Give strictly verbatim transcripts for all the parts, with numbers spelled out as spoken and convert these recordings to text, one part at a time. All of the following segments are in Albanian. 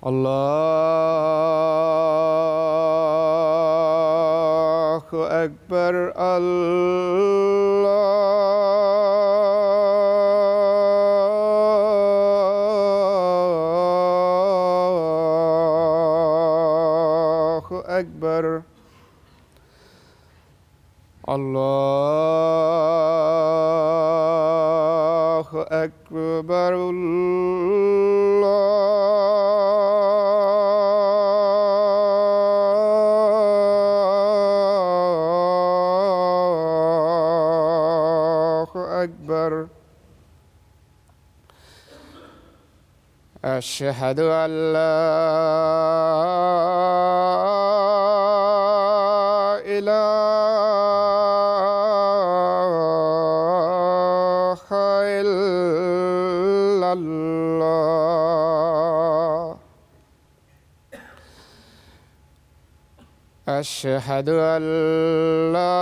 الله أكبر الله أكبر الله أكبر الله أكبر. أشهد أن لا إله إلا الله. أشهد أن لا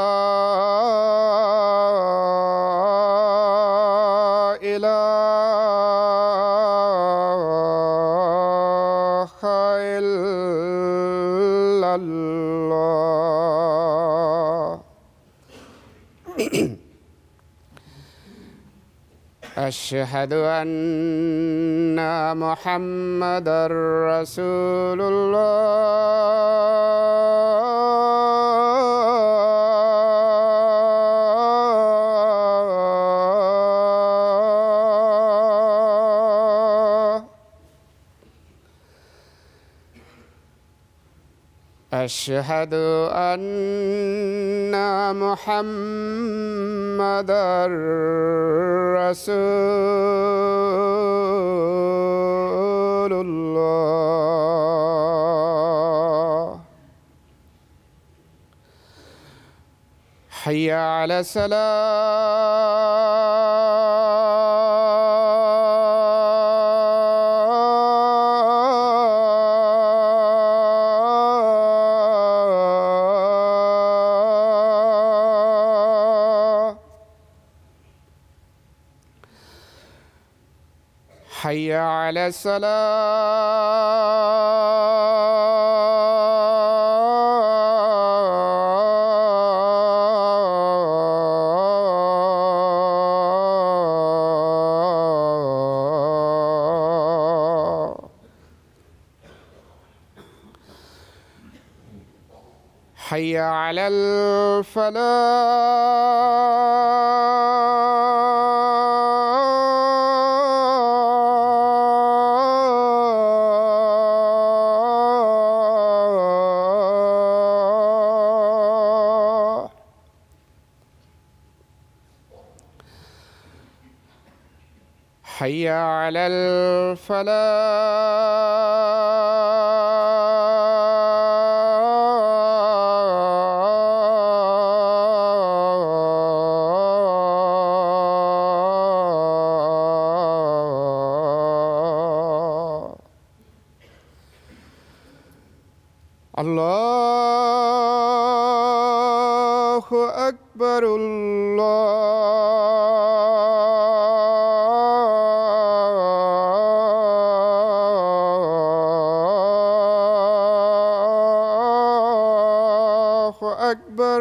إله إلا الله. أشهد أن محمدًا رسول الله. أشهد أن محمدًا رسول الله. حي على الصلاة. حي على الصلاة. حي على الفلاح. حي على الفلاح. الله أكبر الله أكبر.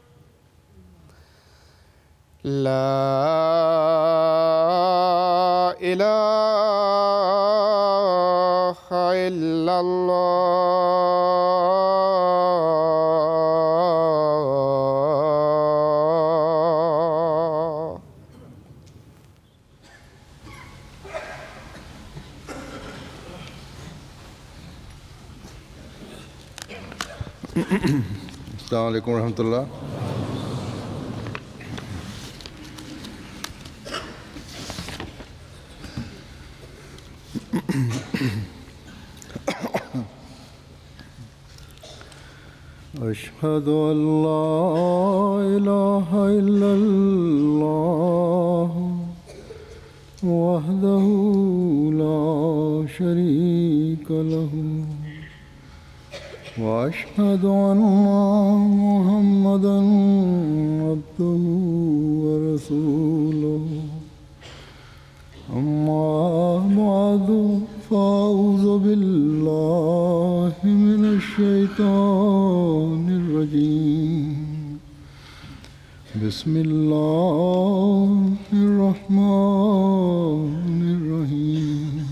لا إله إلا الله. السلام عليكم ورحمة الله. أشهد أن لا إله إلا الله وحده لا شريك له وأشهد أن محمدًا عبده ورسوله. أما بعد فأعوذ بالله من الشيطان الرجيم بسم الله الرحمن الرحيم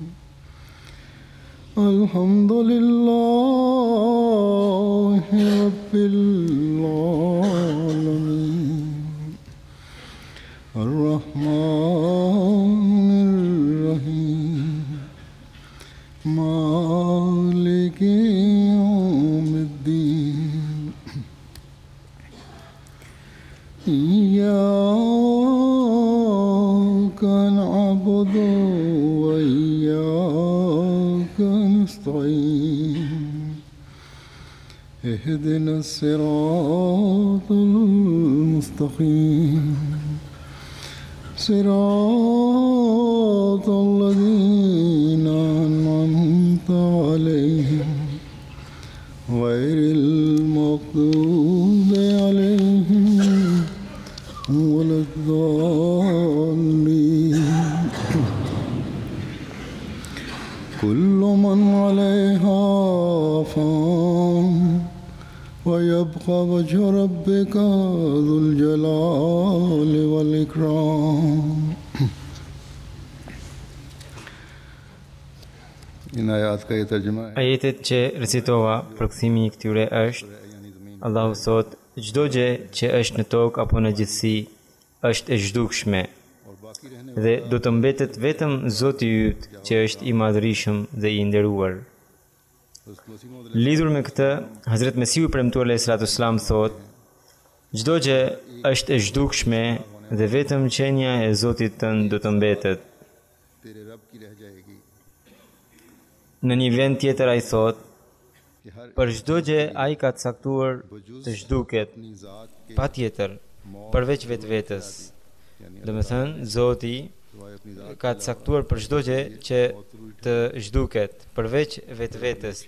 الحمد لله رب العالمين الرحمن الرحيم مالك يوم الدين إياك نعبد وإياك نستعين اهدنا الصراط المستقيم صراط الذين أنعمت عليهم غير المغضوب عليهم ولا الضالين كل من عليها فان ويبقى وجه ربك ذو الجلال والإكرام. इन आयात का ये तर्जुमा है. Ajetet që recitova, përkthimi i këtyre është: Allahu thot, çdo gjë që është në tokë apo në gjithësi është e zhdukshme dhe do të mbetet vetëm Zoti yt që është i madhërisëm dhe i nderuar. Lidhur me këtë, Hazret Mesihu premtuar alayhi salatu sallam thot: çdo gjë është e zhdukshme dhe vetëm qenia e Zotit tënd do të mbetet. Në një vend tjetër ai thot: për çdo gjë ai ka caktuar të zhduket, patjetër, përveç vetvetes. Domethënë, Zoti ka caktuar për çdo gjë që të zhduket, përveç vetvetes.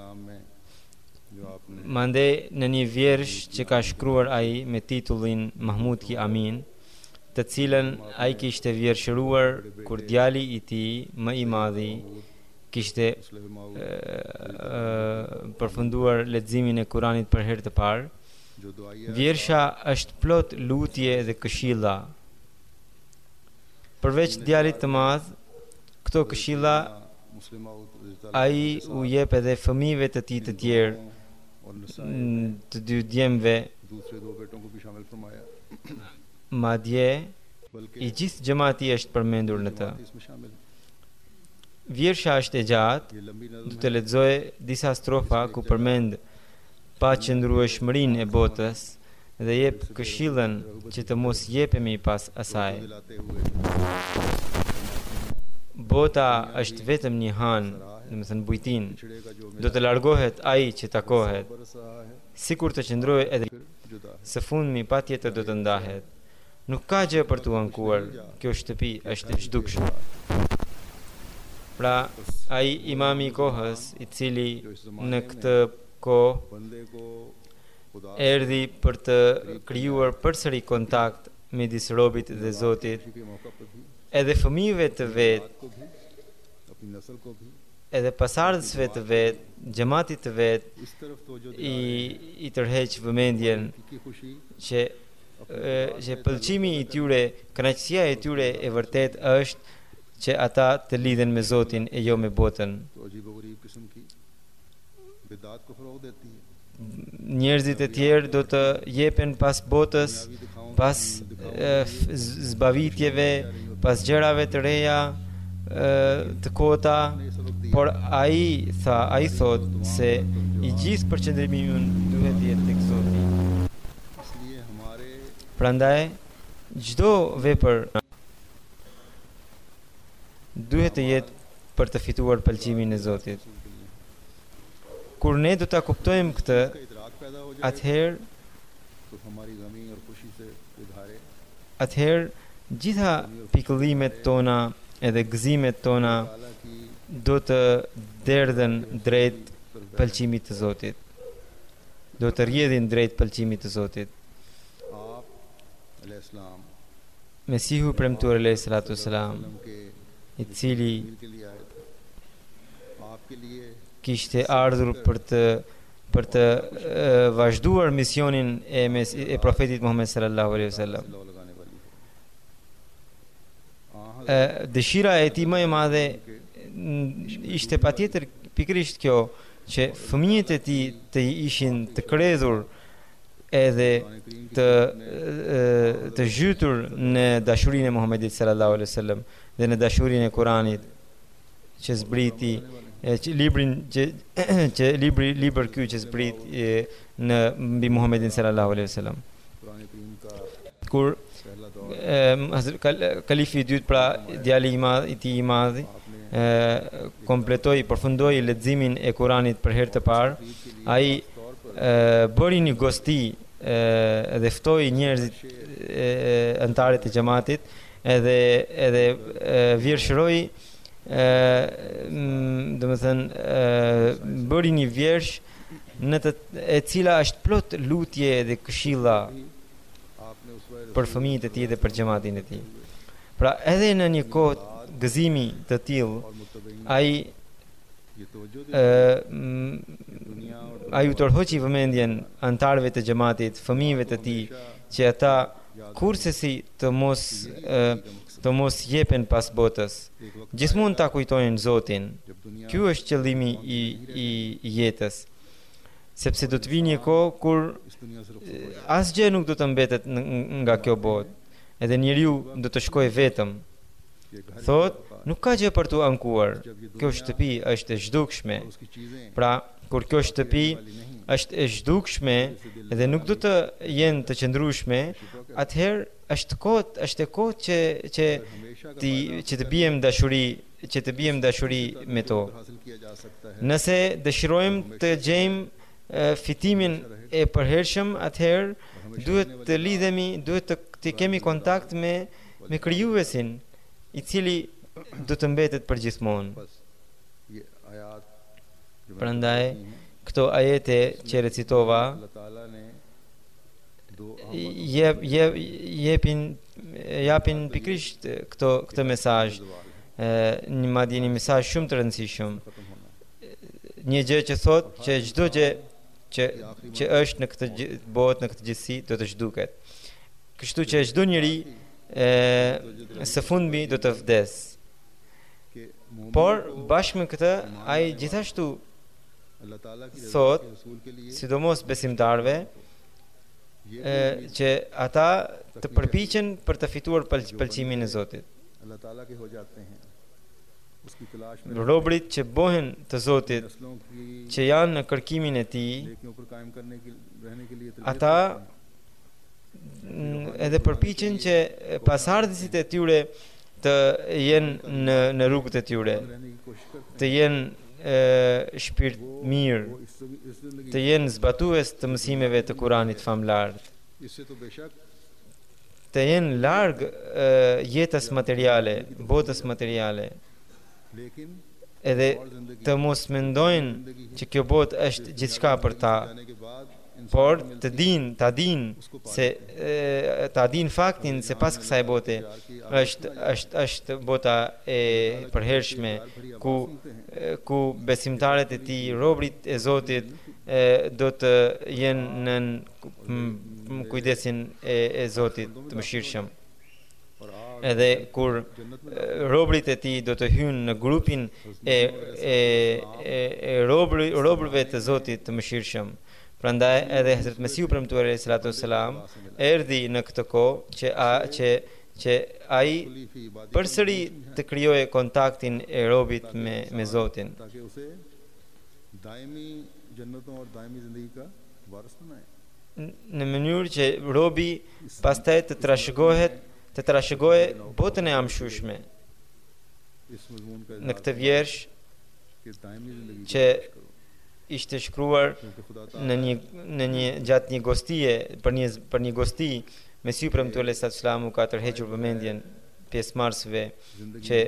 Mandej në një vjersh që ka shkruar ai me titullin Mahmud Ki Amin, të cilën ai kishte vjershëruar kur djali i tij më i madhi kishte e, e, përfunduar leximin e Kuranit për herë të parë. Vjersha është plot lutje dhe këshilla. Përveç djalit të madh, këto këshilla ai u jep edhe fëmijëve të tij të tjerë, të dy djemve, madje i gjithë xhamati është përmendur në të. Vjersha është e gjatë, do të lexoj disa strofa ku përmend paqëndrueshmërinë e botës dhe jep këshillën që të mos jepemi pas asaj. Bota është vetëm një han, domethënë bujtin. Do të largohet ai që takohet. Sikur të qëndrojë edhe së fundmi patjetër do të ndahet. Nuk ka gjë për t'u ankuar. Kjo shtëpi është e zhdukshme. Pra, ai imami i kohës, i cili në këtë kohë erdhi për të krijuar përsëri kontakt midis robit dhe Zotit, edhe fëmijëve të vet, edhe pasardhësve të vet, xhamatit të vet, i i tërheq vëmendjen që që pëlqimi i tyre, kënaqësia e tyre e vërtet është që ata të lidhen me Zotin e jo me botën. Njerëzit e tjerë do të jepen pas botës, pas e, zbavitjeve, pas gjërave të reja, e, të kota, por ai tha, ai thot se i gjithë përqendrimi ynë duhet jetë tek Zoti. Prandaj çdo vepër duhet të jetë për të fituar pëlqimin e Zotit. Kur ne do ta kuptojmë këtë, atëherë atëherë gjitha pikëllimet tona edhe gëzimet tona do të derdhen drejt pëlqimit të Zotit. Do të rrjedhin drejt pëlqimit të Zotit. Mesihu premtuar alayhi salatu wasalam, i cili kishte ardhur për të për të uh, vazhduar misionin e, mes, e profetit Muhammed sallallahu alaihi wasallam. Uh, dëshira e tij më e madhe ishte patjetër pikërisht kjo, që fëmijët e tij të ishin të kredhur edhe të të zhytur në dashurinë e Muhamedit sallallahu alaihi wasallam dhe në dashurinë e Kuranit që zbriti, që librin që, që libri libër ky që zbriti në mbi Muhamedit sallallahu alaihi wasallam. Kur kalifi i dytë, pra djali i madh i tij i madh, kompletoi, përfundoi leximin e Kuranit për herë të parë, ai bëri një gosti dhe ftoi njerëzit antarët e xhamatit edhe edhe vjershëroi, domethënë bëri një vjersh në të e cila është plot lutje dhe këshilla për fëmijët e tij dhe për xhamatin e tij. Pra edhe në një kohë gëzimi të tillë, ai ai u tërhoqi vëmendjen antarëve të xhamatit, fëmijëve të tij, që ata kursesi të mos të mos jepen pas botës, gjithmonë ta kujtojnë Zotin. Ky është qëllimi i, i, i jetës, sepse do të vijë një kohë kur asgjë nuk do të mbetet nga kjo botë, edhe njeriu do të shkojë vetëm. Thot, nuk ka gjë për t'u ankuar. Kjo shtëpi është e zhdukshme. Pra, kur kjo shtëpi është e zhdukshme dhe nuk do të jenë të qëndrueshme, atëherë është kohë, është e kohë që që ti që të bijem dashuri, që të bijem dashuri me to. Nëse dëshirojmë të gjejmë fitimin e përhershëm, atëherë duhet të lidhemi, duhet të, të kemi kontakt me me krijuesin, i cili do të mbetet për gjithmonë. Prandaj këto ajete që recitova jep jep jepin japin pikërisht këto këtë mesazh, një madje një mesazh shumë të rëndësishëm. Një gjë që thotë që çdo gjë që që është në këtë botë, në këtë gjithësi, do të zhduket. Kështu që çdo njeri së fundmi do të vdes. Por bashkë me këtë, ai gjithashtu thot, sidomos besimtarve, që ata të përpiqen për të fituar pëlqimin e Zotit. Robrit që bohen të Zotit, që janë në kërkimin e tij, ata edhe përpiqen që pasardhësit e tyre të jenë në në rrugët e tyre, të jenë shpirt mirë, të jenë zbatues të mësimeve të Kuranit famlar, të jenë larg jetës materiale, botës materiale, edhe të mos mendojnë që kjo botë është gjithçka për ta, por të din, ta din se ta din faktin se pas kësaj bote është është është bota e përhershme ku ku besimtarët e tij, robrit e Zotit, do të jenë në kujdesin e, e Zotit të mëshirshëm. Edhe kur robrit e tij do të hyjnë në grupin e e, e, e robri, robrëve të Zotit të mëshirshëm. Prandaj edhe Hazrat Mesihu premtuar alayhi salatu wassalam erdhi në këtë kohë që a, që që ai përsëri të krijoje kontaktin e robit me me Zotin. Në mënyrë që robi pastaj të trashëgohet, të trashëgojë botën e amshueshme. Në këtë vjersh që ishte shkruar në një në një gjatë një gostie, për një për një gosti, Mesihu premtuar alayhi salatu wassalam ka tërhequr vëmendjen pjesëmarrësve që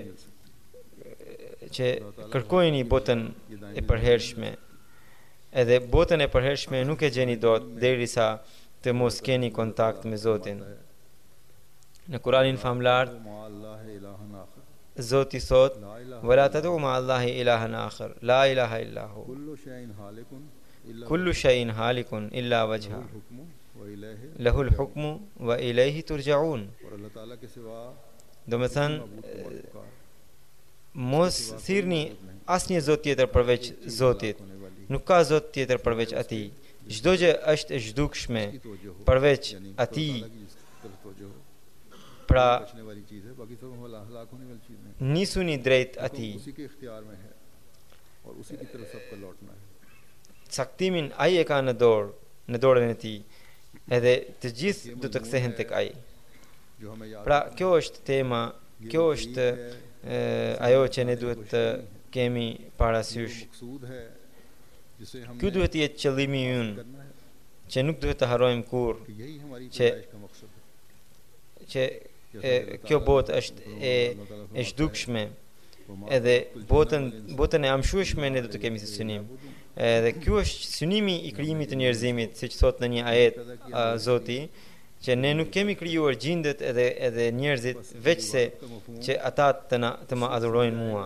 që kërkojnë botën e përhershme. Edhe botën e përhershme nuk e gjeni dot derisa të mos keni kontakt me Zotin. Në Kuranin famlar Zoti thot: "Wala tad'u ma Allahi ilahan akhar, la ilaha illa hu. Kullu शैइन हालिकुन इल्ला Kullu shay'in halikun illa wajha. हुक्मु व इलैहि Lahul hukmu wa ilayhi turja'un." और अल्लाह ताला के सिवा Do me thënë, मबूद को पुकार mos thirrni asnjë zot tjetër përveç Zotit. Nuk ka zot tjetër përveç Atij. Çdo gjë është e zhdukshme की तवज्जो हो përveç यानी Atij. अल्लाह की जिस तरफ तवज्जो हो Pra बचने वाली चीज है बाकी सब हला हलाक होने वाली चीज नहीं nisuni drejt हुक्म Atij. उसी के इख्तियार में है और उसी की तरफ सबका लौटना है Caktimin ai e ka në dorë, në dorën e tij. Edhe të gjithë do të kthehen tek ai. जो हमें याद Pra kjo është tema, kjo është e, ajo që ne duhet të kemi parasysh. मकसूद है जिसे हम Ky duhet të jetë qëllimi ynë, करना है që nuk duhet të harrojmë kurrë कि यही हमारी Që- पैदाइश का मकसद है që e, kjo botë është e e zhdukshme. Edhe botën botën e amshueshme ne do të kemi si synim. Edhe ky është synimi i krijimit të njerëzimit, siç thot në një ajet a, Zoti, që ne nuk kemi krijuar gjindet edhe edhe njerëzit veç se që ata të na të ma adhurojnë mua.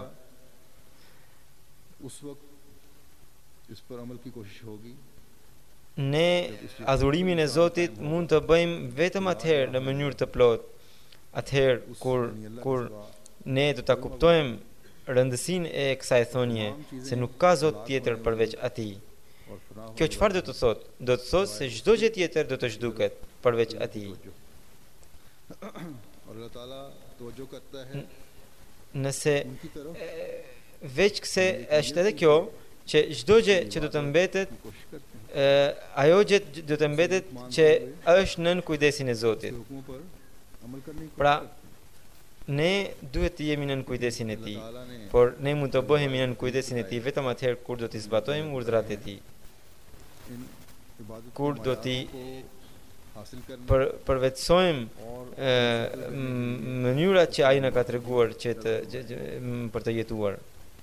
उस वक्त इस पर अमल की कोशिश होगी Ne adhurimin e Zotit mund të bëjmë vetëm atëherë në mënyrë të plotë. Atëherë kur kur ne do ta kuptojmë rëndësinë e kësaj thonje se nuk ka Zot tjetër përveç Atij. और फना Kjo çfarë do të thotë? Do të thotë se çdo gjë tjetër do të zhduket përveç Atij. और अल्लाह ताला तवज्जो करता है Nëse उनकी तरफ veç këse është edhe kjo që çdo gjë që do të mbetet की कोशिश करते हैं e, ajo gjë do të mbetet që është nën kujdesin e Zotit. हुक्मों पर अमल करने की Pra कोशिश करते ne duhet të jemi nën kujdesin e हैं Tij. अल्लाह ताला ने Por ne mund të bëhemi nën kujdesin e Tij vetëm atëherë kur do t'i zbatojmë urdhrat e Tij, इन इबादत kur के do t'i मयारों को हासिल करने për përvetësojmë और e, m- mënyrat që ai na ka treguar që të që- që- m- për të jetuar.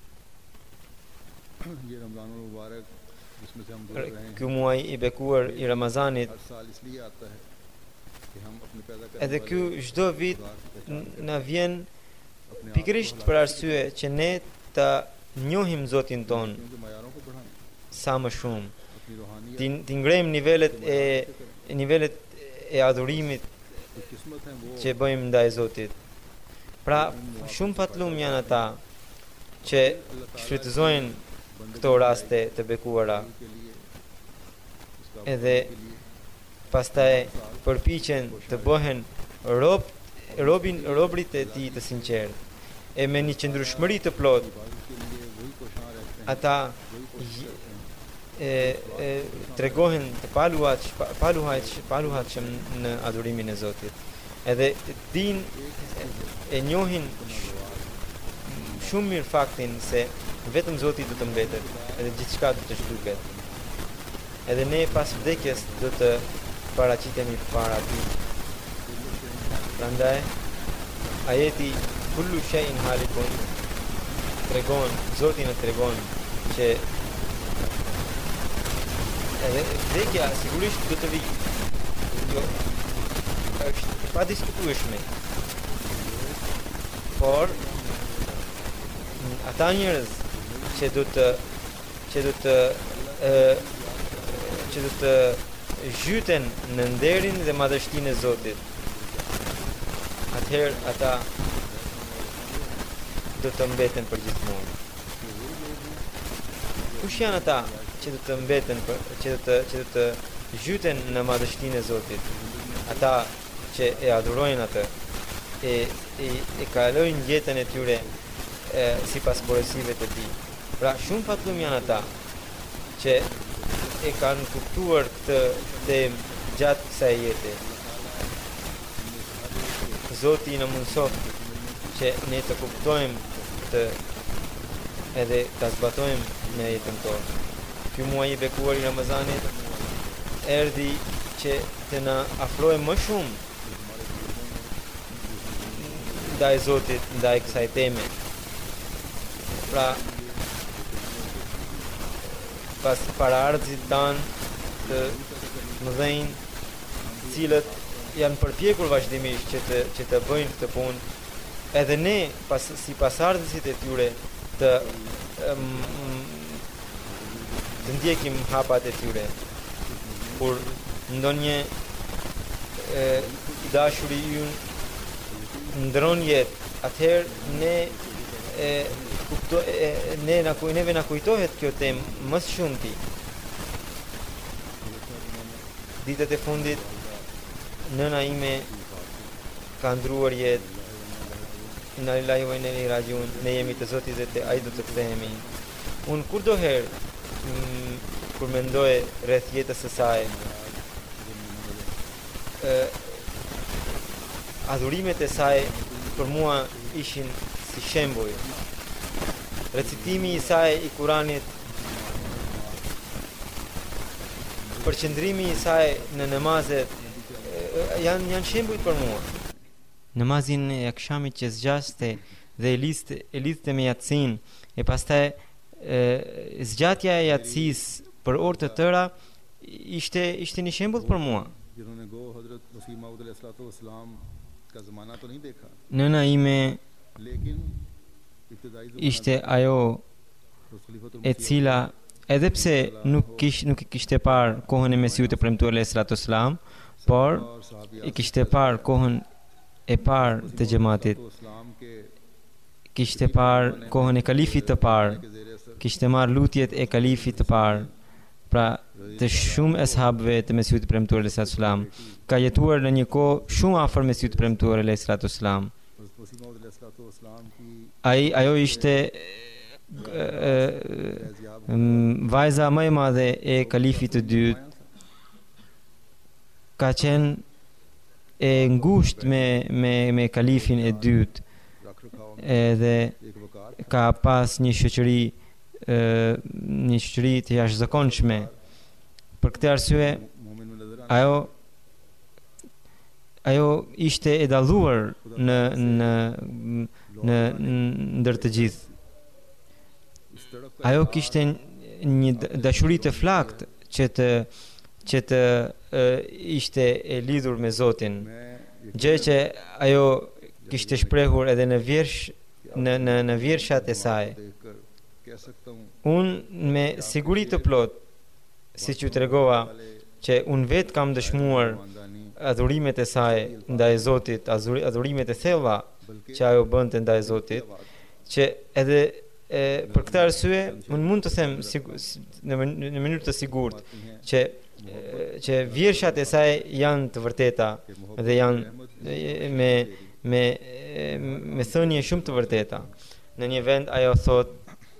ये रमजान मुबारक जिसमें से हम गुजर रहे हैं Ky muaj i bekuar i Ramazanit, हर साल इसलिए आता है कि हम अपने पैदा करने edhe ky वाले çdo vit खुदा की पहचान n- na vjen अपने आप pikërisht को për बढ़ाएं, arsye që ne ta njohim Zotin ton उनके मयारों को बढ़ाएं sa më shumë, अपनी रूहानियत ti ti ngrejmë nivelet e nivelet e adhurimit की किस्मत है वो që bëjmë ndaj Zotit. Pra, shumë patlum janë ata që shfrytëzojnë këto raste të bekuara, के लिए उसका edhe pastaj përpiqen të bëhen rob robin robrit e tij të sinqert. E me një qëndrueshmëri të plot, इबादत के लिए वही कोशां रहते हैं ata वही कोशिश j- करते हैं e, e tregohen të paluhat paluhat paluhatshëm në adhurimin e Zotit. Edhe din e njohin sh- shumë mirë faktin se vetëm Zoti do të mbetet, edhe gjithçka do të zhduket. Edhe ne pas vdekjes do të paraqitemi para Tij. Prandaj ajeti kullu shay'in halikun tregon, Zoti na tregon që edhe vdekja sigurisht do të vijë. Jo, është pa diskutueshme. Por ata njerëz që do të që do të e, që do të zhyten në nderin dhe madhështinë e Zotit, atëherë ata do të mbeten për gjithmonë. Kush janë ata që do të mbeten për, që do të që do të zhyten në madhështinë e Zotit? Ata që e adhurojnë atë, e e, e kalojnë jetën e tyre e, sipas porosive të Tij. Pra shumë patlum janë ata që e kanë kuptuar këtë temë gjatë kësaj jete. Zoti na mundsof që ne të kuptojmë këtë edhe ta zbatojmë në jetën tonë. Ky muaj i bekuar i Ramazanit erdhi që të na afrojë më shumë ndaj Zotit, ndaj kësaj teme. Pra, pas paraardhësit tanë të mëdhenj, cilët janë përpjekur vazhdimisht që të që të bëjnë këtë punë, edhe ne pas, si pasardhësit e tyre të um, të ndjekim hapat e tyre. Kur ndonjë e, dashuri ynë ndron jetë, atëherë ne e, kupto, e, ne na neve na kujtohet kjo temë më së shumti. Ditët e fundit nëna ime ka ndruar jetë. Inna lillahi wa inna ilaihi rajiun. Ne jemi të Zotit dhe te ai do të kthehemi. Unë kurdo herë mm, kur mendoj rreth jetës së saj, e, adhurimet e saj për mua ishin si shembull. Recitimi i saj i Kuranit, përqendrimi i saj në namazet janë janë shembuj për mua. Namazin e akşamit që zgjaste dhe e liste e lidhte me Yatsin, e pastaj e, zgjatja e Yatsis për orë të tëra ishte ishte një shembull për mua. Nëna ime ishte ajo e cila edhe pse nuk kish nuk e kishte parë kohën e Mesiut të premtuar alayhi salatu wasalam, por e kishte parë kohën e parë të xhamatit, kishte parë kohën e kalifit të parë, kishte marrë lutjet e kalifit të parë, pra të shumë eshabëve të Mesiut të premtuar alayhi salatu wasalam, ka jetuar në një kohë shumë afër Mesiut të premtuar alayhi salatu wasalam. Ai ajo ishte e, e, vajza më e madhe e kalifit të dytë, ka qenë e ngusht me, me, me kalifin e dytë, edhe ka pas një shoqëri e, një shoqëri të jashtëzakonshme. Për këtë arsye ajo ajo ishte e dalluar në në në ndër të gjithë. Ajo kishte një dashuri të flakt që të që të e, ishte e lidhur me Zotin, gjë që ajo kishte shprehur edhe në vjersh në në në vjershat e saj. Unë me siguri të plot, siç ju tregova, që unë vetë kam dëshmuar adhurimet e saj ndaj Zotit, adhurimet e thella që ajo bënte ndaj Zotit, që edhe e, për këtë arsye unë mund të them sigur, në mënyrë të sigurt që që vjershat e saj janë të vërteta dhe janë me me me thënie shumë të vërteta. Në një vend ajo thot,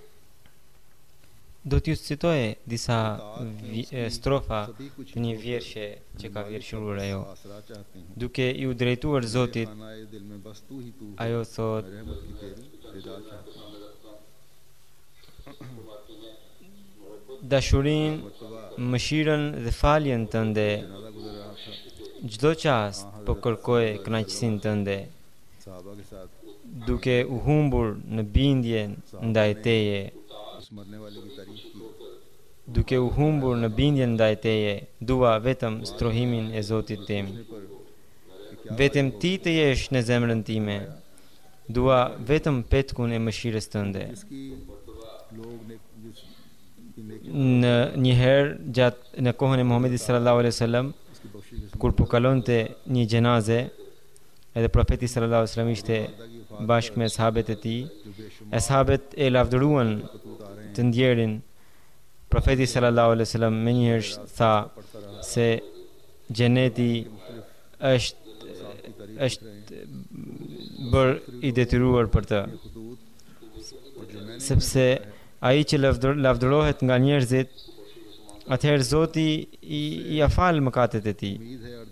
do t'ju citoj disa strofa të një vjershe që ka vjershuar ajo. Duke i u drejtuar Zotit, ajo thot: dashurin, mëshirën dhe faljen tënde, çdo çast po kërkoj kënaqësinë tënde, duke u humbur në bindjen ndaj teje, duke u humbur në bindjen ndaj teje, dua vetëm strohimin e Zotit tim. Vetëm ti të jesh në zemrën time, dua vetëm petkun e mëshirës tënde. Në një herë gjatë në kohën e Muhamedit sallallahu alaihi wasallam, kur po kalonte një xhenaze, edhe profeti sallallahu alaihi wasallam ishte bashkë me sahabët e tij, sahabët e lavdëruan të ndjerin. Profeti sallallahu alaihi wasallam më njëherë tha se xheneti është është bërë i detyruar për të, sepse ai që lavdërohet nga njerëzit, atëherë Zoti i ia fal mëkatet e tij.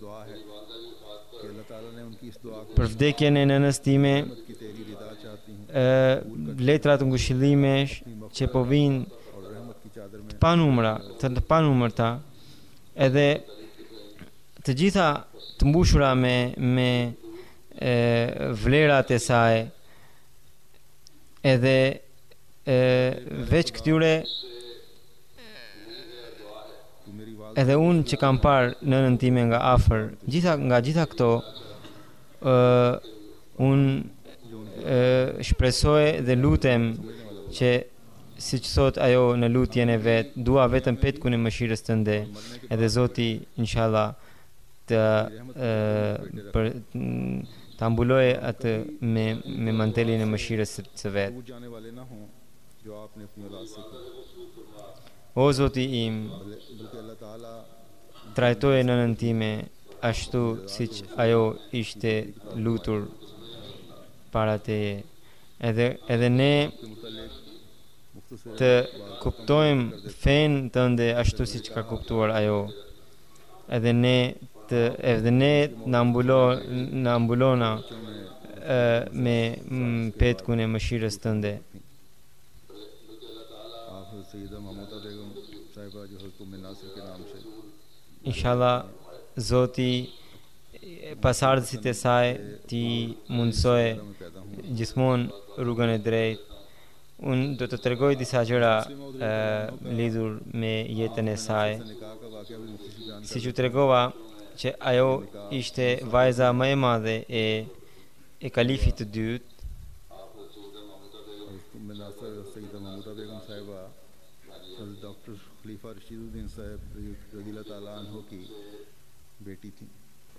Për vdekjen e nënës time, letrat ngushëllimesh që po vinë të panumra, të të panumërta, edhe të gjitha të mbushura me me e, vlerat e saj, edhe e, veç këtyre edhe unë që kam parë nënën time nga afër, gjitha nga gjitha këto, uh, unë e, shpresoj dhe lutem që siç thot ajo në lutjen e vet, dua vetëm petkun e mëshirës tënde, edhe Zoti inshallah të e, për ta mbuloj atë me me mantelin e mëshirës së, së vet. टूट जाने वाले ना हों जो आपने अपनी औलाद से किया, O Zoti im, बल्कि अल्लाह ताला trajtoje nënën time ashtu siç ajo ishte lutur para teje. Edhe edhe ne के मुतालिक मुख्तसर të kuptojmë fen tënde ashtu siç ka kuptuar ajo. Edhe ne të edhe ne na mbulo na mbulona e, me mm, petkun e mëshirës tënde. आप हज़रत सैयदा महमूदा बेगम साहिबा जो हज़रत उम्मे नासिर के नाम से Inshallah Zoti pasardhësit e saj ti mundsoj में पैदा हुए। gjithmonë rrugën e drejtë. Unë do të tregoj disa gjëra e, lidhur me jetën e saj. निकाह का वाक़या भी मुख्तसर बयान Si që tregova që ajo ishte vajza më e madhe e e kalifit të dytë, हज़रत उम्मे नासिर सैयदा महमूदा बेगम साहिबा हज़रत डॉक्टर खलीफा रशीदुद्दीन साहब रज़ियल्लाहु ताला अन्हु की बेटी थी।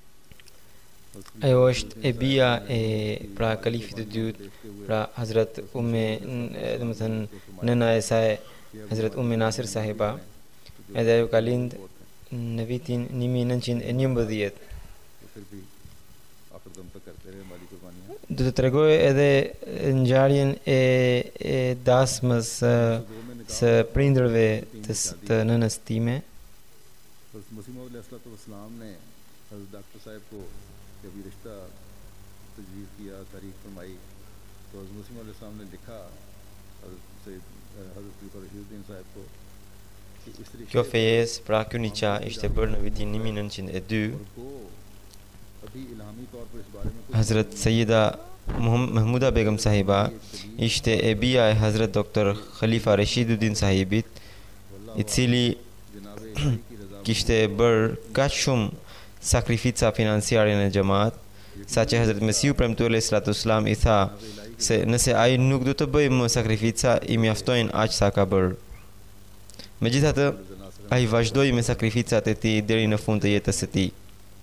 ajo është e bija e pra kalifit të dytë, pra Hazrat Umme, do të thënë nëna e saj Hazrat Umme Nasir sahiba, edhe ajo ka lind në vitin një mijë e nëntëqind e njëmbëdhjetë. तो फिर भी आखिर दम तक करते रहे माली कुर्बानियाँ। Do të tregoj edhe ngjarjen e, e dasmës së, së prindërve të, s- të nënës time. हज़रत मसीह मौद अलैहिस्सलाम ने हज़रत डॉक्टर साहब को जब ये रिश्ता तजवीज़ किया, तारीख फरमाई, तो हज़रत मसीह मौद अलैहिस्सलाम ने लिखा हज़रत सैयद हज़रत खलीफा रशीदुद्दीन साहब को कि इस Kjo रिश्ते fejes, pra ky nikah ishte bërë në vitin një mijë e nëntëqind e dy. को अभी इल्हामी तौर पर इस बारे में कुछ Hazrat Sayyida Muham- Mahmuda Begum sahiba ishte e bija e Hazrat Doktor Khalifa Rashiduddin sahibit, i cili जनाब इलाही की रज़ा kishte bërë kaq shumë sakrifica financiare në xhamat, sa që Hazrat Mesiu premtuar alayhi salatu wasalam i tha se nëse ai nuk do të bëjë më sakrifica, i mjaftojnë aq sa ka bërë. Megjithatë, ai vazhdoi me sakrificat e tij deri në fund të jetës së tij.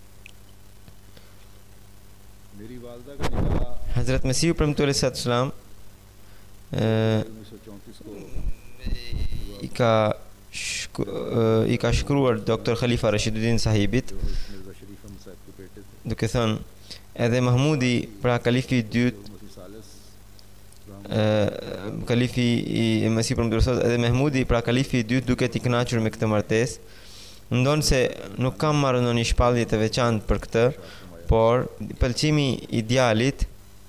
मेरी वालदा का निकाह Hazrat Mesiu premtuar alayhi salatu wasalam ë उन्नीस सौ चौंतीस को i ka shku, ë, i ka shkruar Doktor Khalifa Rashiduddin sahibit, जो मिर्ज़ा शरीफ अहमद साहब के बेटे थे, duke thënë edhe Mahmudi, pra kalifi i dytë, मसीह सालिस ë, kalifi i Mesiu premtuar sot, edhe Mahmudi, pra kalifi i dytë, duket i kënaqur me këtë martesë, ndonë se nuk kam marrë ndonjë shpallje të veçantë për këtë, por pëlqimi i djalit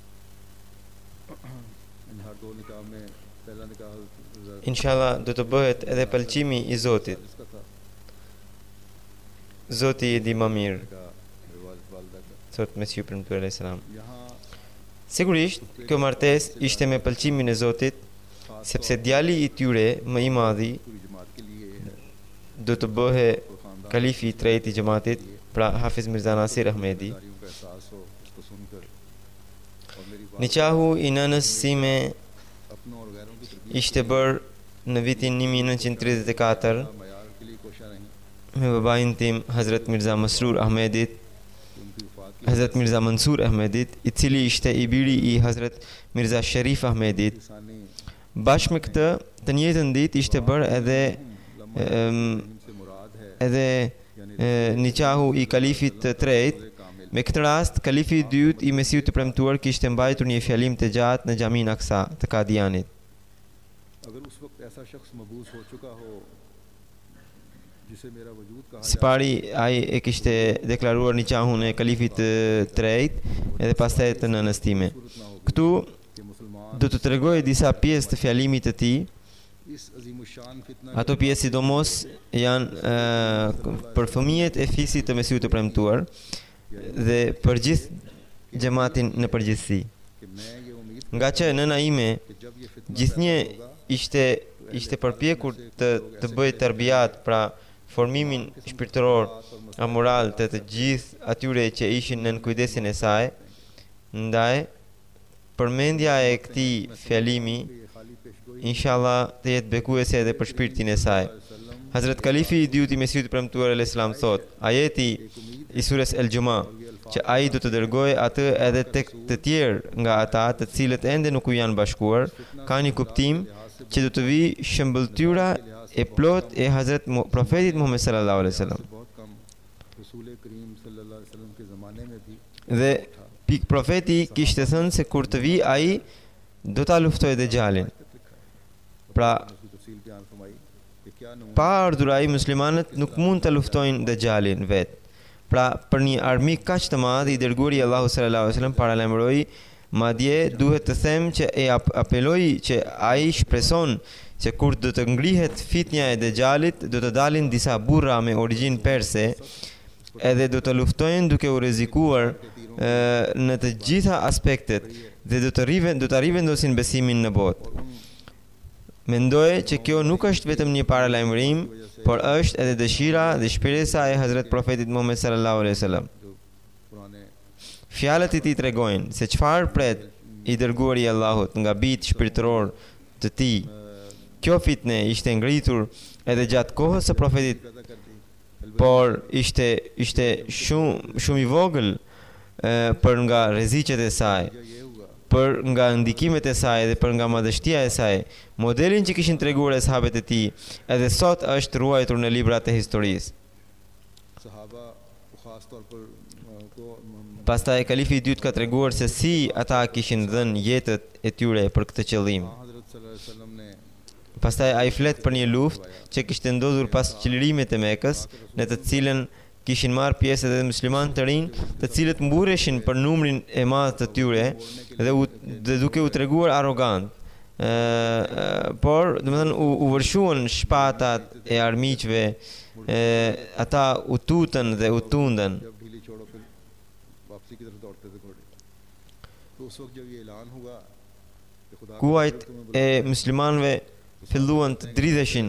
इन हर दो निकाह में पहला निकाह हज़रत inshallah do të bëhet edhe pëlqimi i Zotit. सालिस का था, Zoti e di më mirë, निकाह मेरे वालिद वालदा का। thot Mesiu premtuar alayhis salam. यहाँ Sigurisht, kjo martesë ishte me pëlqimin e Zotit, sepse djali i tyre më i madhi पूरी जमात के लिए है do të bëhe और ख़ानदान kalifi i tretë i xhamatit, pra Hafiz Mirza Nasir Ahmedi. दारियों का एहसास हो इसको सुनकर, और मेरी वालदा Niqahu i nënës sime अपनों और गैरों की तरबियत ishte bërë në vitin një mijë e nëntëqind e tridhjetë e katër का मयार के लिए कोशा रही me babain tim Hazrat Mirza Masrur Ahmedit, कि उनकी वफात की Hazrat Mirza Mansur Ahmedit, i cili ishte i biri i Hazrat Mirza Sharif Ahmedit. इंसानी Bashkë me këtë, të njëjtën ditë ishte bërë edhe लम्हा em, से मुराद है edhe e, niqahu i kalifit të tretë. Kamil. Me këtë rast, kalifi i dytë i Mesiut të premtuar kishte mbajtur një fjalim të gjatë në xhamin Aksa të Kadianit. अगर उस वक्त ऐसा शख्स मबूस हो चुका हो जिसे मेरा वजूद कहा Së pari, ai e kishte deklaruar niqahun e kalifit të tretë edhe pastaj të nënës time. सूरत ना हो Këtu कि मुसलमान do të tregoj disa pjesë të fjalimit të tij. इस अजीमुशान फितना Ato pjesë sidomos janë ë, për fëmijët e fisit të Mesiut të premtuar dhe për gjithë xhamatin në përgjithësi. कि मैं ये उम्मीद Nga që nëna ime कि जब ये फितना gjithnjë ishte ishte përpjekur të të bëjë tarbiyat, pra formimin shpirtëror a moral të të gjithë atyre që ishin nën kujdesin e saj, ndaj përmendja e këtij fjalimi inshallah të jetë bekuese edhe për shpirtin e saj. Hazrat Kalifi i dytë i Mesihut premtuar alayhis salam thot, ajeti i surës El-Juma, që ai do të dërgojë atë edhe tek të tjerë nga ata të cilët ende nuk u janë bashkuar, ka një kuptim që do të vijë shëmbëltyra e plot e Hazrat Profetit Muhammed sallallahu alaihi wasallam. Dhe pik profeti kishte thënë se kur të vijë ai do ta luftojë Dejjalin. Pra pa ardhur ai muslimanët nuk mund të luftojnë Dejjalin vet. Pra për një armik kaq të madh i dërguari Allahu sallallahu alaihi wasallam paralajmëroi, madje duhet të them që e apeloi që ai shpreson që kur do të ngrihet fitnja e Dejjalit do të dalin disa burra me origjinë perse edhe do të luftojnë duke u rrezikuar në të gjitha aspektet dhe do të riven do të rivendosin besimin në botë. Mendoj që kjo nuk është vetëm një paralajmërim, por është edhe dëshira dhe shpresa e Hazrat Profetit Muhammed sallallahu alaihi wasallam. Fjalët e tij tregojnë se çfarë pret i dërguari i Allahut nga bijt shpirtëror të tij. Kjo fitne ishte ngritur edhe gjatë kohës së profetit, por ishte ishte shumë shumë i vogël e, për nga rreziqet e saj, për nga ndikimet e saj dhe për nga madhështia e saj. Modelin që kishin treguar ashabët e tij edhe sot është ruajtur në librat e historisë. Pastaj Kalifi i dytë ka treguar se si ata kishin dhënë jetët e tyre për këtë qëllim. Pastaj ai flet për një luftë që kishte ndodhur pas çlirimit të Mekës, në të cilën kishin marrë pjesë edhe muslimanë të rinj, të cilët mbureshin për numrin e madh të tyre dhe, u, dhe duke u treguar arrogant. Ë, por, domethënë u, u vërshuan shpatat e armiqve, e, ata u tutën dhe u tundën. Kuajt e muslimanëve filluan të dridheshin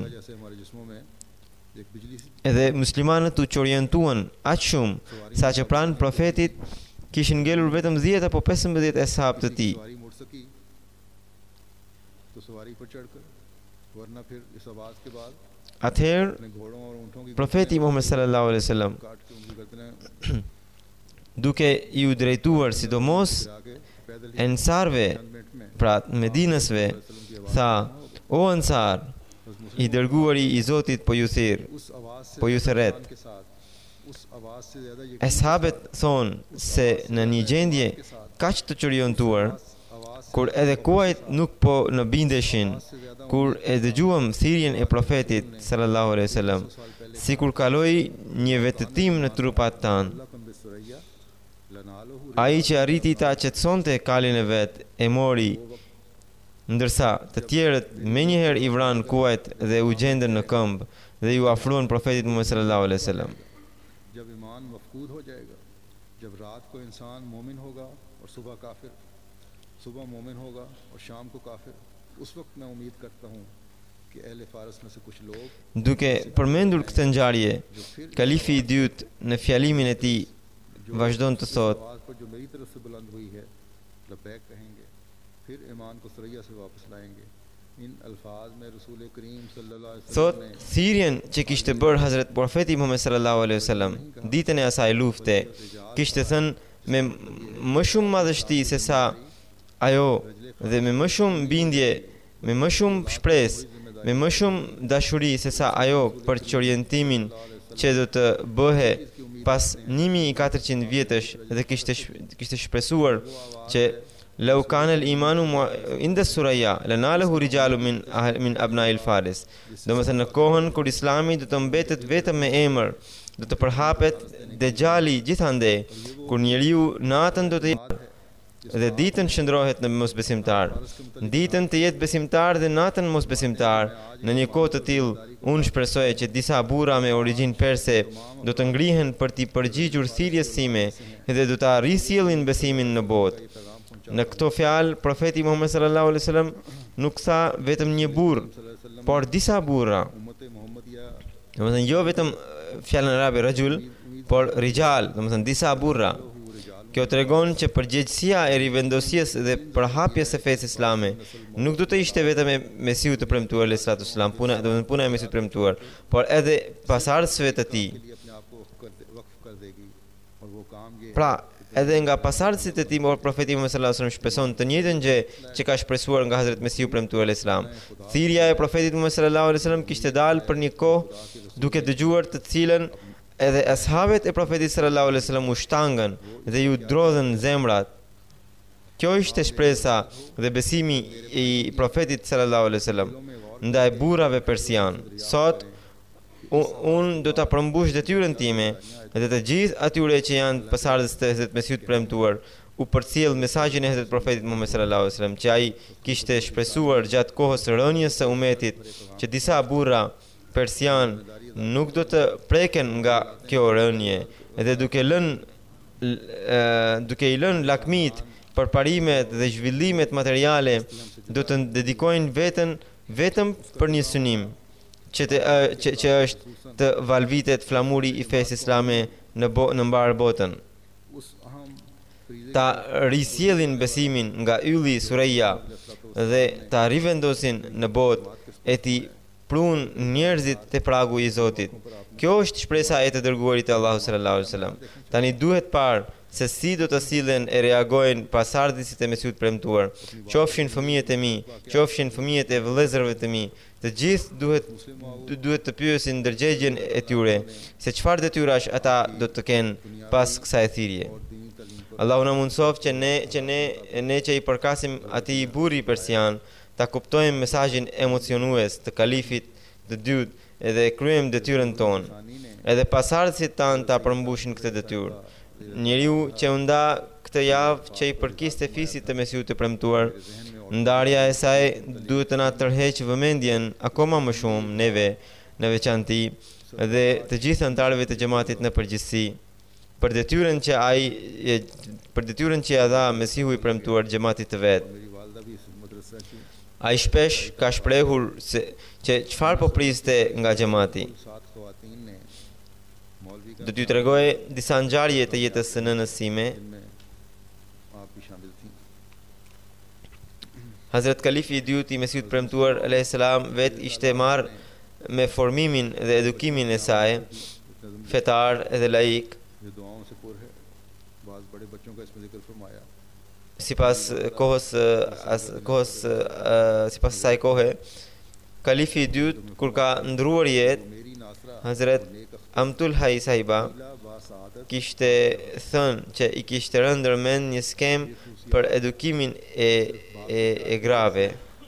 edhe muslimanët u çorientuan aq shumë sa që pranë profetit kishin ngelur vetëm dhjetë apo pesëmbëdhjetë ashab të tij. Atëherë profeti Muhammed sallallahu alaihi wasallam duke i u drejtuar sidomos ensarve, pra Medinësve, tha: o ansar, i dërguari i Zotit po ju thirr, po ju thret. Ashabët thonë se në një gjendje kaq të çorientuar, kur edhe kuajt nuk po në bindeshin, kur e dëgjuam thirrjen e profetit sallallahu alaihi wasallam, sikur kaloi një vetëtim në trupat tanë. Ai që arriti ta qetësonte kalin e vet e mori, ndërsa të tjerët menjëherë i vranë kuajt dhe u gjendën në këmbë dhe ju afruan profetit Muhammed sallallahu alaihi wasallam. Duke përmendur këtë ngjarje, Kalifi i dytë në fjalimin e tij vazhdon të thotë: Thot, thirrjen që kishte bërë Hazrat Profeti Muhammed sallallahu alaihi wasallam ditën e asaj lufte, kishte thënë me më shumë madhështi se sa ajo dhe me më shumë bindje, me më shumë shpresë, me më shumë dashuri se sa ajo për çorientimin që do të bëhe pas një mijë e katërqind vjetësh dhe kishte kishte shpresuar që لو كان الإيمان عند الثريا لناله رجال من من أبناء الفارس. Do të thënë në kohën kur Islami do të mbetet vetëm me emër, do të përhapet Dejjali gjithandej, kur njeriu natën do të jetë dhe ditën shndrohet në mosbesimtar, ditën të jetë besimtar dhe natën mosbesimtar. Në një kohë të tillë, unë shpresoj që disa burra me origjinë perse do të ngrihen për t'i përgjigjur thirrjes sime dhe do ta risjellin besimin në botë. Në këto fjalë, profeti Muhammed sallallahu alaihi wasallam nuk tha vetëm një burr, por disa burra. Domethënë jo vetëm fjalën arabe rajul, por rijal, domethënë disa burra. Kjo tregon që përgjegjësia e rivendosjes dhe përhapjes së fesë islame nuk do të ishte vetëm e Mesihut të premtuar alayhi salatu wasalam, puna do të puna e Mesihut të premtuar, por edhe pasardhësve të tij. Pra, edhe nga pasardhësit e tij, profeti Muhammed sallallahu alaihi wasallam shpreson të njëjtën gjë që ka shpresuar nga Hazrat Mesihu premtuar alayhi salam. Thirrja e profetit Muhammed sallallahu alaihi wasallam kishte dalë për një kohë duke dëgjuar të cilën edhe ashabet e profetit sallallahu alaihi wasallam u shtangën dhe ju drodhën zemrat. Kjo ishte shpresa dhe besimi i profetit sallallahu alaihi wasallam ndaj burrave persian. Sot unë do ta përmbush detyrën time dhe të gjithë atyre që janë pasardhës të Hazrat Mesihut premtuar u përcjell mesazhin e Hazrat profetit Muhammed sallallahu alaihi wasallam që ai kishte shpresuar gjatë kohës së rënies së umetit që disa burra persian nuk do të preken nga kjo rënje dhe duke lënë duke i lënë lakmit për parimet dhe zhvillimet materiale do të dedikojnë veten vetëm për një synim që, të, që, që është të valvitet flamuri i fesë islame në, bo, në mbarë botën. Ta risjellin besimin nga ylli Surejja dhe ta rivendosin në botë e ti prun njerëzit te pragu i Zotit. Kjo është shpresa e të dërguarit të Allahu sallallahu alaihi wasallam. Tani duhet parë se si do të sillen e reagojnë pasardhësit e Mesihut premtuar. Qofshin fëmijët e mi, qofshin fëmijët e vëllezërve të mi, të gjithë duhet duhet të pyesin ndërgjegjen e tyre se çfarë detyrash ata do të kenë pas kësaj thirrje. Allahu na mundsof që ne që ne ne që i përkasim atij burri persian ta kuptojmë mesazhin emocionues të kalifit të dytë edhe kryejmë detyrën tonë. Edhe pasardhësit tanë ta përmbushin këtë detyrë. Njeriu që u nda këtë javë që i përkiste fisit të Mesihut të premtuar, ndarja e saj duhet të na tërheqë vëmendjen akoma më shumë neve në veçanti dhe të gjithë anëtarëve të xhamatit në përgjithësi për detyrën që ai për detyrën që ia dha Mesihu i premtuar xhamatit të vet. Ai shpesh ka shprehur se që çfarë po priste nga xhamati. Do t'ju tregoj disa ngjarje të jetës së nënës sime. Hazrat Kalifi i dytë i Mesihut premtuar alayhis salam vet ishte marrë me formimin dhe edukimin e saj fetar dhe laik. Sipas kohës as kohës sipas saj kohe, Kalifi i dytë kur ka ndruar jetë, Hazrat Amtul Hai Sahiba kishte thënë që i kishte rënë ndërmend një skem për edukimin e e, e grave,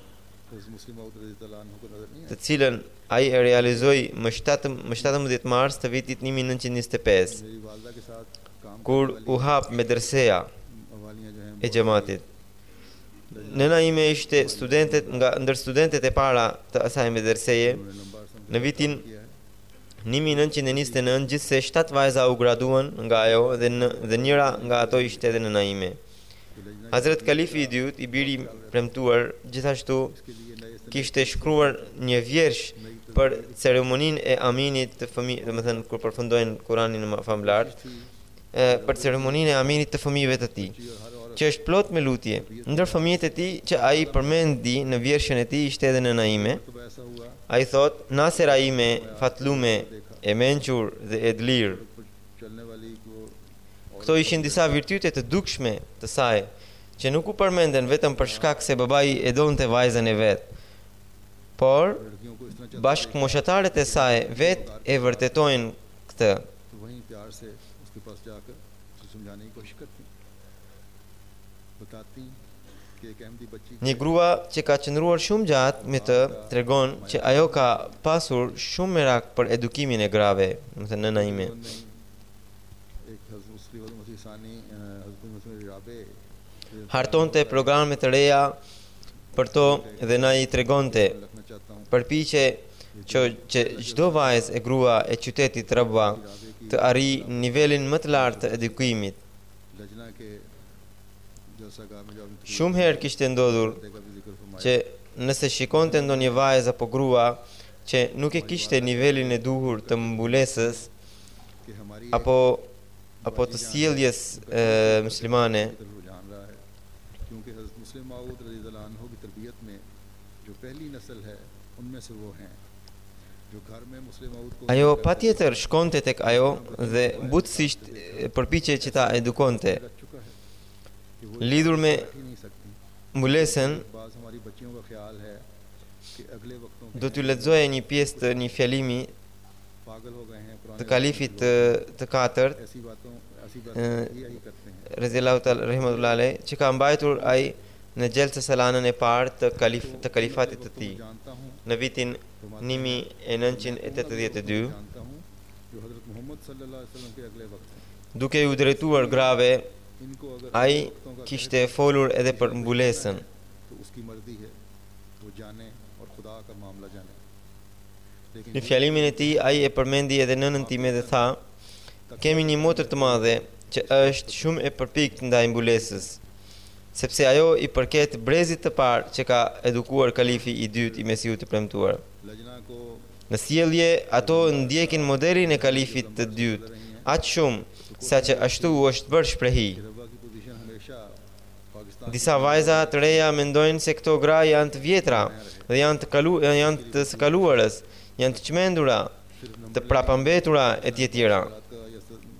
të cilën ai e realizoi më shtatëmbëdhjetë mars të vitit një mijë nëntëqind e njëzet e pesë, kur u hap medreseja e xhamatit. Nëna ime ishte studentet nga ndër studentet e para të asaj medreseje. Në vitin një mijë nëntëqind e njëzet e nëntë gjithsej shtatë vajza u graduan nga ajo dhe në, dhe njëra nga ato ishte edhe nëna ime. Hazrat Kalifi i dytë, i biri premtuar, gjithashtu kishte shkruar një vjersh për ceremoninë e aminit të fëmijëve, domethënë kur përfundojnë Kur'anin në famlar, për ceremoninë e aminit të fëmijëve të tij, që është plot me lutje. Ndër fëmijët e tij që ai përmendi në vjershën e tij ishte edhe nëna ime. Ai thot, Nasera ime, fatlume, e menqur dhe e dlir. Këto ishin disa virtyte të dukshme të saj, që nuk u përmenden vetëm për shkak se babai e donte vajzën e vet, por bashkëmoshatarët e saj vet e vërtetojnë këtë. Një grua që ka qëndruar shumë gjatë me të tregon që ajo ka pasur shumë merak për edukimin e grave, domethënë nëna ime. Hartonte programe të reja për to dhe na i tregonte përpiqe që që çdo vajzë e grua e qytetit Rabwa të arrijë nivelin më të lartë të edukimit. Shumë herë kishte ndodhur që nëse shikonte ndonjë vajzë apo grua që nuk e kishte nivelin e duhur të mbulesës apo apo të sjelljes e, muslimane की तरफ रुझान रहा है क्योंकि हज़रत मुस्लिम मऊद रज़ियल्लाहु अन्हु की तरबियत में जो पहली नस्ल है उनमें से वो हैं जो घर में मुस्लिम मऊद को ajo patjetër shkonte tek ajo dhe butësisht e, përpiqej që ta edukonte रख चुका है कि वो lidhur me रख ही नहीं सकती mbulesën. बाज़ हमारी बच्चियों का ख्याल है कि अगले वक्तों के Do t'ju lexoja një pjesë të një fjalimi पागल हो गए हैं të पुराने kalifit të, të katërt ऐसी बातों ऐसी अ, बातें यही करते हैं Rezillahu ta'ala rahimahullah alay, që ka mbajtur ai në gjelsa salanën e parë të, kalif, të kalifatit të tij जानता हूँ në vitin një mijë e nëntëqind e tetëdhjetë e dy, जानता हूँ जो हज़रत मोहम्मद सल्लल्लाहु अलैहि वसल्लम के अगले वक्त हैं duke ju drejtuar grave, इनको अगर ai वक्तों का kishte folur edhe për mbulesën. तो उसकी मर्जी है वो जाने और खुदा का मामला जाने लेकिन Në fjalimin e tij ai e përmendi edhe nënën time dhe tha: kemi një motër të madhe që është shumë e përpikt ndaj mbulesës, sepse ajo i përket brezit të parë që ka edukuar kalifi i dytë i Mesiut të premtuar. लजना को Në sjellje ato ndjekin modelin e kalifit të dytë, aq shumë sa që ashtu u është bërë shprehi. कि रब्बा की पोजीशन हमेशा Pakistan Disa vajza të reja mendojnë se këto gra janë të vjetra dhe janë të kalu, janë të së kaluarës, janë të çmendura, të prapambetura e tjetira. का या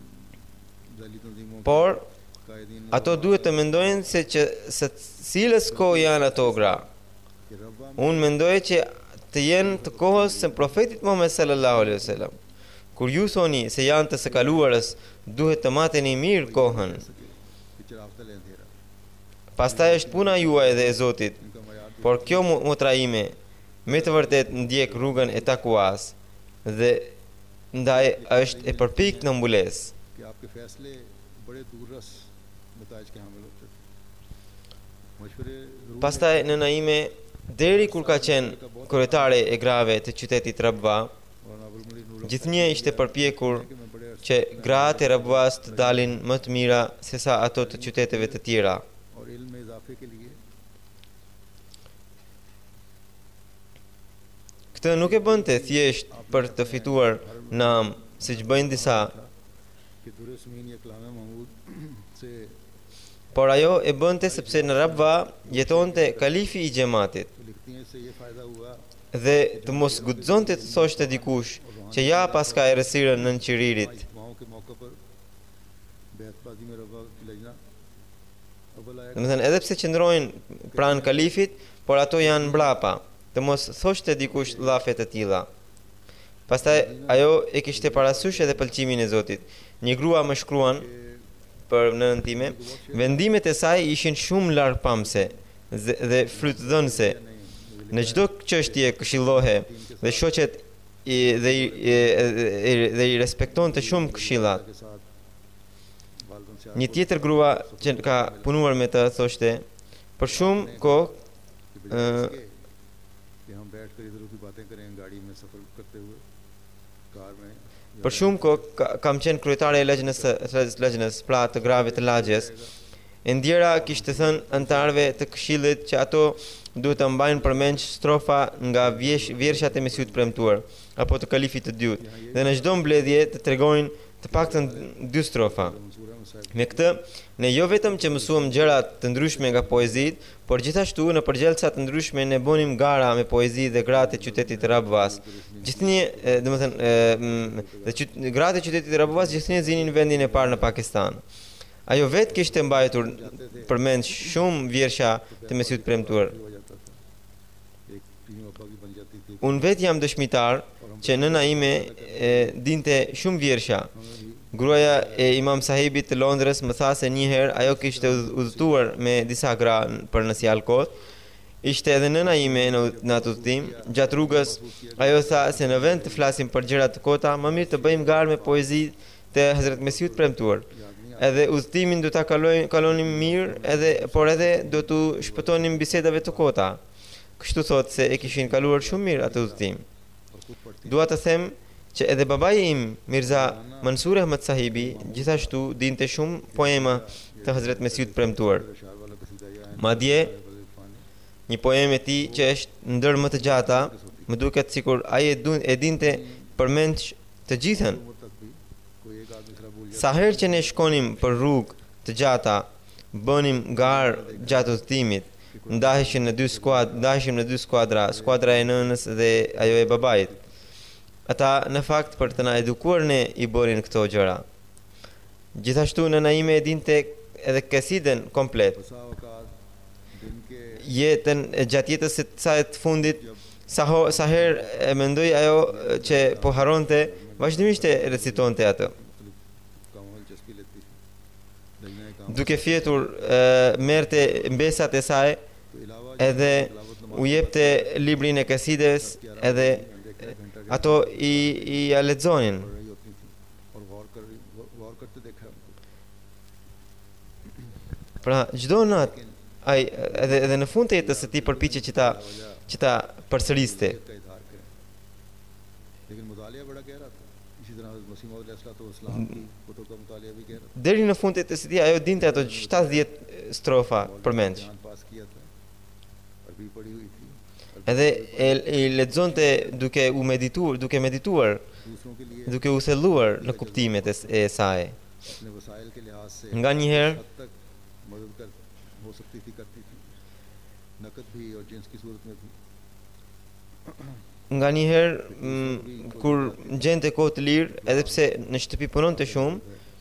जली तंजीमों Por कायदीन ato duhet të mendojnë se që se cilës kohë janë ato gra. कि रब्बा Unë mendoj që të jenë të kohës së profetit Muhammed sallallahu alaihi wasallam. Kur ju thoni se janë të së kaluarës, duhet të mateni mirë kohën. कि चिराफ्ता ले अंधेरा Pastaj është puna juaj dhe e Zotit. इनका मयार भी Por kjo mo- motra ime me të vërtet ndjek rrugën e takuas dhe ndaj është e përpikt në mbulesë. कि आपके फैसले बड़े दूररस नताइज के हामिल होते थे मशवरे जरूर Pastaj nëna ime deri kur ka qenë kryetare e grave të qytetit Rabwa, और नाबुल मुली नूर gjithnjë ishte përpjekur कि मैं बड़े अरसे që gratë e Rabwas të dalin më të mira se sa ato të qyteteve të tjera. और इल्म में इजाफे के लिए Këtë nuk e bënte thjesht për të fituar nam, siç bëjnë disa, कि दुरुस्मीन या कलाम महमूद से por ajo e bënte sepse në Rabwa jetonte kalifi i xhamatit. तो लिखती हैं इससे ये फ़ायदा हुआ Dhe të mos guxonte të thoshte dikush që ja pas ka errësirën nën qiririt. वहाँ के मौके पर बेहतबाजी में रब्बा की लजना अव्वल आया Domethënë edhe pse qëndrojnë pranë kalifit, por ato janë mbrapa, të mos thoshte dikush llafe të tilla. Pastaj ajo e kishte parasysh edhe pëlqimin e Zotit. Një grua më shkruan për nënën time, vendimet e saj ishin shumë largpamse dhe, dhe frytëdhënëse. Në çdo çështje këshillohe dhe shoqet i, dhe, i, i, i, dhe i respektonte shumë këshillat. के साथ वालदन से Një tjetër grua që ka punuar me të thoshte, për shumë kohë कि बजाय इसके कि हम बैठ कर इधर उधर बातें करें गाड़ी में सफ़र करते हुए कार में या Për shumë kohë ka, kam qenë kryetare e lëgjnës së lëgjnës, pra të grave të lagjes. E ndjera kishte thënë antarëve të këshillit që ato duhet të mbajnë përmend strofa nga vjesh, vjershat e Mesiut premtuar apo të kalifit të dytë dhe në çdo mbledhje të tregojnë të paktën dy strofa. Mansura मसाइल Me këtë, ne jo vetëm që mësuam gjëra të ndryshme nga poezit, por gjithashtu në përgjelsa të ndryshme ne bonim gara me poezi dhe gratë e qytetit të Rabwas. Gjithnjë, e, domethënë, e, m, dhe qyt, gratë e qytetit të Rabwas gjithnjë zinin vendin e parë në Pakistan. Ajo vetë kishte mbajtur përmend shumë vjersha të Mesiut premtuar. हो जाता था एक पीनी अब्बा की बन जाती थी Unë vetë jam dëshmitar që nëna ime e, dinte shumë vjersha. Gruaja e Imam Sahibit të Londrës më tha se një herë ajo kishte udh- udhëtuar me disa gra n- për në Sialkot. Ishte edhe nëna ime në, ud- në atë udhëtim. Gjatë rrugës ajo tha se në vend të flasim për gjëra të kota, më mirë të bëjmë garë me poezi të Hazrat Mesiut premtuar. Edhe udhëtimin do ta kalojmë kalonim mirë, edhe por edhe do të shpëtonim bisedave të kota. Kështu thot se e kishin kaluar shumë mirë atë udhëtim. Dua të them që edhe babai im, Mirza Mansur Ahmad Sahibi, gjithashtu dinte shumë poema të Hazrat Mesiut premtuar. शार वाला कसीदा या है Madje një poemë e tij që është ndër më të gjata, më duket sikur ai e, dun- e dinte përmend të gjithën. उम्र तक भी कोई एक आदमी Sa herë që ne shkonim për rrugë të gjata, bënim garë gjatë udhëtimit, ndaheshin në dy skuadra, ndaheshim në dy skuadra, skuadra e nënës dhe ajo e babait. Ata në fakt për të na edukuar ne i bërin këto gjëra. Gjithashtu nëna ime e dinte edhe kasiden komplet. Jetën gjatë jetës së saj të fundit, sa ho, sa herë e mendoj ajo që po haronte, vazhdimisht e recitonte atë. Duke fjetur merrte mbesat e saj edhe u jepte librin e kasides edhe ato i, i a lexonin. Pra çdo natë ai edhe edhe në fund të jetës së tij përpiqej që ta që ta përsëriste. Deri në fund të jetës së tij ajo dinte ato shtatëdhjetë strofa përmendsh. Edhe e, e lexonte duke u medituar, duke medituar, duke u thelluar në kuptimet e, e saj. Nga një herë nga një herë kur gjente kohë të lirë, edhe pse në shtëpi punonte shumë,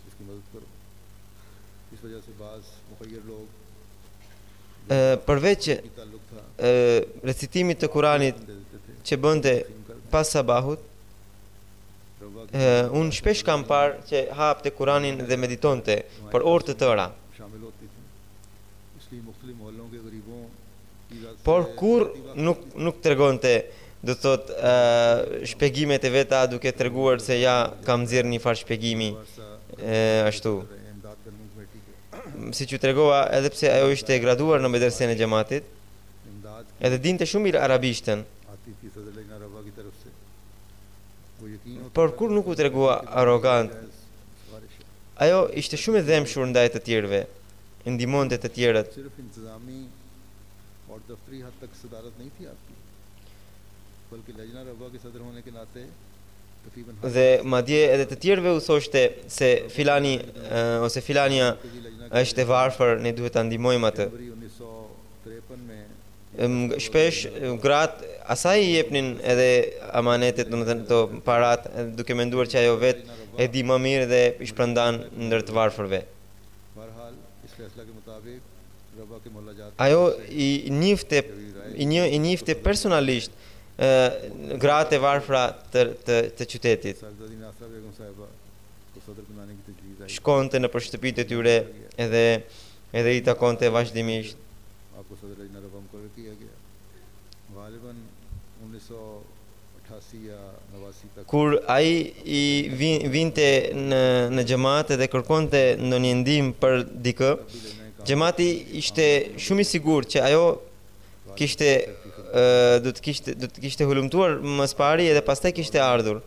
e, përveç e, recitimit të Kuranit që bënte pas sabahut, e, unë shpesh kam parë që hapte Kuranin dhe meditonte për orë të tëra. Por kur nuk nuk tregonte, do të thot uh, shpjegimet e veta duke treguar se ja kam nxjerr një far shpjegimi e, ashtu. Siç u tregova, edhe pse ajo ishte graduar në medresën e xhamatit, edhe dinte shumë mirë arabishtën. Por kur nuk u tregua arrogant, ajo ishte shumë e dhëmshur ndaj të tjerëve, i ndihmonte të tjerët. Dhe madje edhe të tjerëve u thoshte se filani uh, ose filania është e varfër, ne duhet ta ndihmojmë atë. Um, shpesh gratë asaj i jepnin edhe amanetet, domethënë to parat, duke menduar që ajo vetë e di më mirë dhe i shpërndan ndër të varfërve. Ajo i njifte i një i njifte personalisht ë gratë e varfra të të, të qytetit. Shkonte në shtëpitë e tyre edhe edhe i takonte vazhdimisht. Kur ai i vinte në në xhamat dhe kërkonte ndonjë ndihmë për dikë, xhamati ishte shumë i sigurt që ajo kishte uh, do të kishte do të kishte hulumtuar më së pari edhe pastaj kishte ardhur.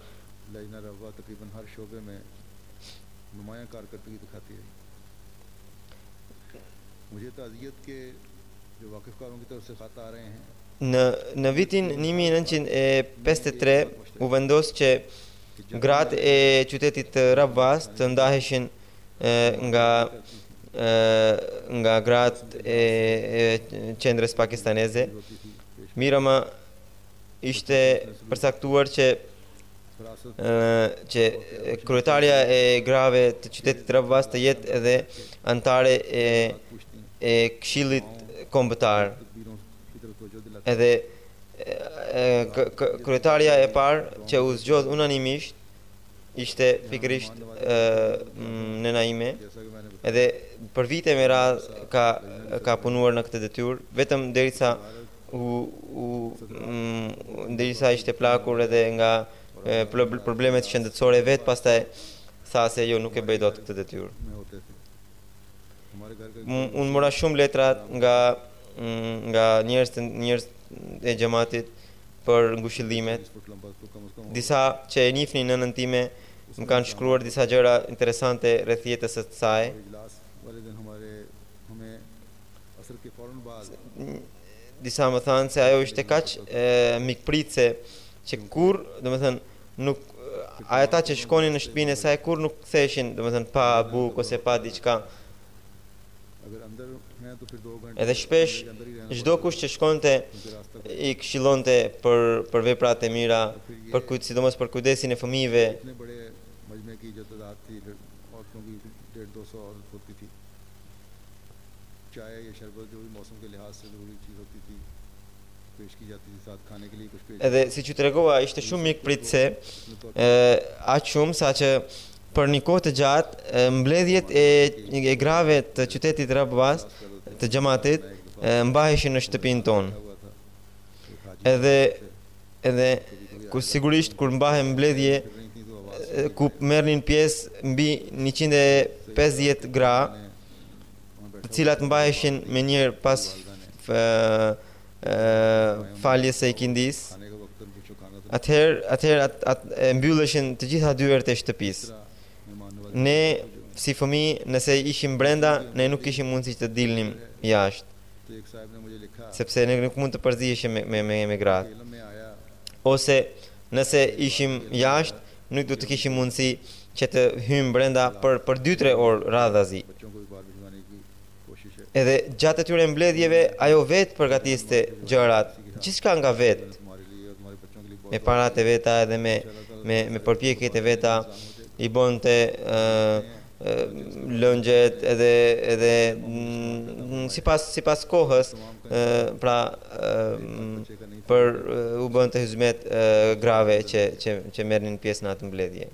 Në në vitin një mijë e nëntëqind e pesëdhjetë e tre u vendos që gratë e qytetit të Rabwas të ndaheshin e, nga e, nga gratë e, e qendrës pakistaneze. Mirama ishte përcaktuar që e, që kryetaria e grave të qytetit të Rabwas të jetë edhe antare e, e Këshillit Kombëtar. Edhe kryetaria e parë që u zgjodh unanimisht ishte pikërisht nëna ime, edhe për vite me radhë ka ka punuar në këtë detyrë, vetëm derisa u, u mm, derisa ishte plakur edhe nga e, problemet shëndetësore vet, pastaj tha se jo, nuk e bëj dot këtë detyrë. Unë mora shumë letra nga nga njerëz të njerëz e xhamatit për ngushëllimet. Disa që e njihnin nënën time më kanë shkruar disa gjëra interesante rreth jetës së saj. Disa më thanë se ajo ishte kaq mikpritse që kur, domethënë, nuk ata që shkonin në shtëpinë e saj kur nuk ktheheshin, domethënë pa bukë ose pa diçka. Edhe shpesh çdo kush që shkonte i këshillonte për për veprat e mira, për kujt sidomos për kujdesin e fëmijëve. Edhe si që të regova, ishte shumë mikpritse, aq shumë sa që për një kohë të gjatë mbledhjet e, e grave të qytetit Rabas, të xhamatit, mbaheshin në shtëpinë tonë. Edhe edhe ku sigurisht kur mbahen mbledhje ku merrnin pjesë mbi njëqind e pesëdhjetë gra, të cilat mbaheshin me njërë pas faljes së ikindis. Atëherë atëherë at, at, mbylleshin të gjitha dyert e shtëpisë. Ne si fëmijë, nëse ishim brenda, ne nuk kishim mundësi të dilnim jashtë, sepse ne nuk mund të përziheshim me me me, me gratë. Ose nëse ishim jashtë, nuk do të kishim mundësi që të hyjmë brenda për për dy tre orë radhazi. Edhe gjatë atyre mbledhjeve ajo vetë përgatiste gjërat, gjithçka nga vetë, me parat e veta edhe me me me përpjekjet e veta, i bonte uh, uh, lëngjet edhe edhe mm, sipas sipas kohës, uh, pra uh, për uh, u bënte hizmet uh, grave që që që merrnin pjesë në atë mbledhje.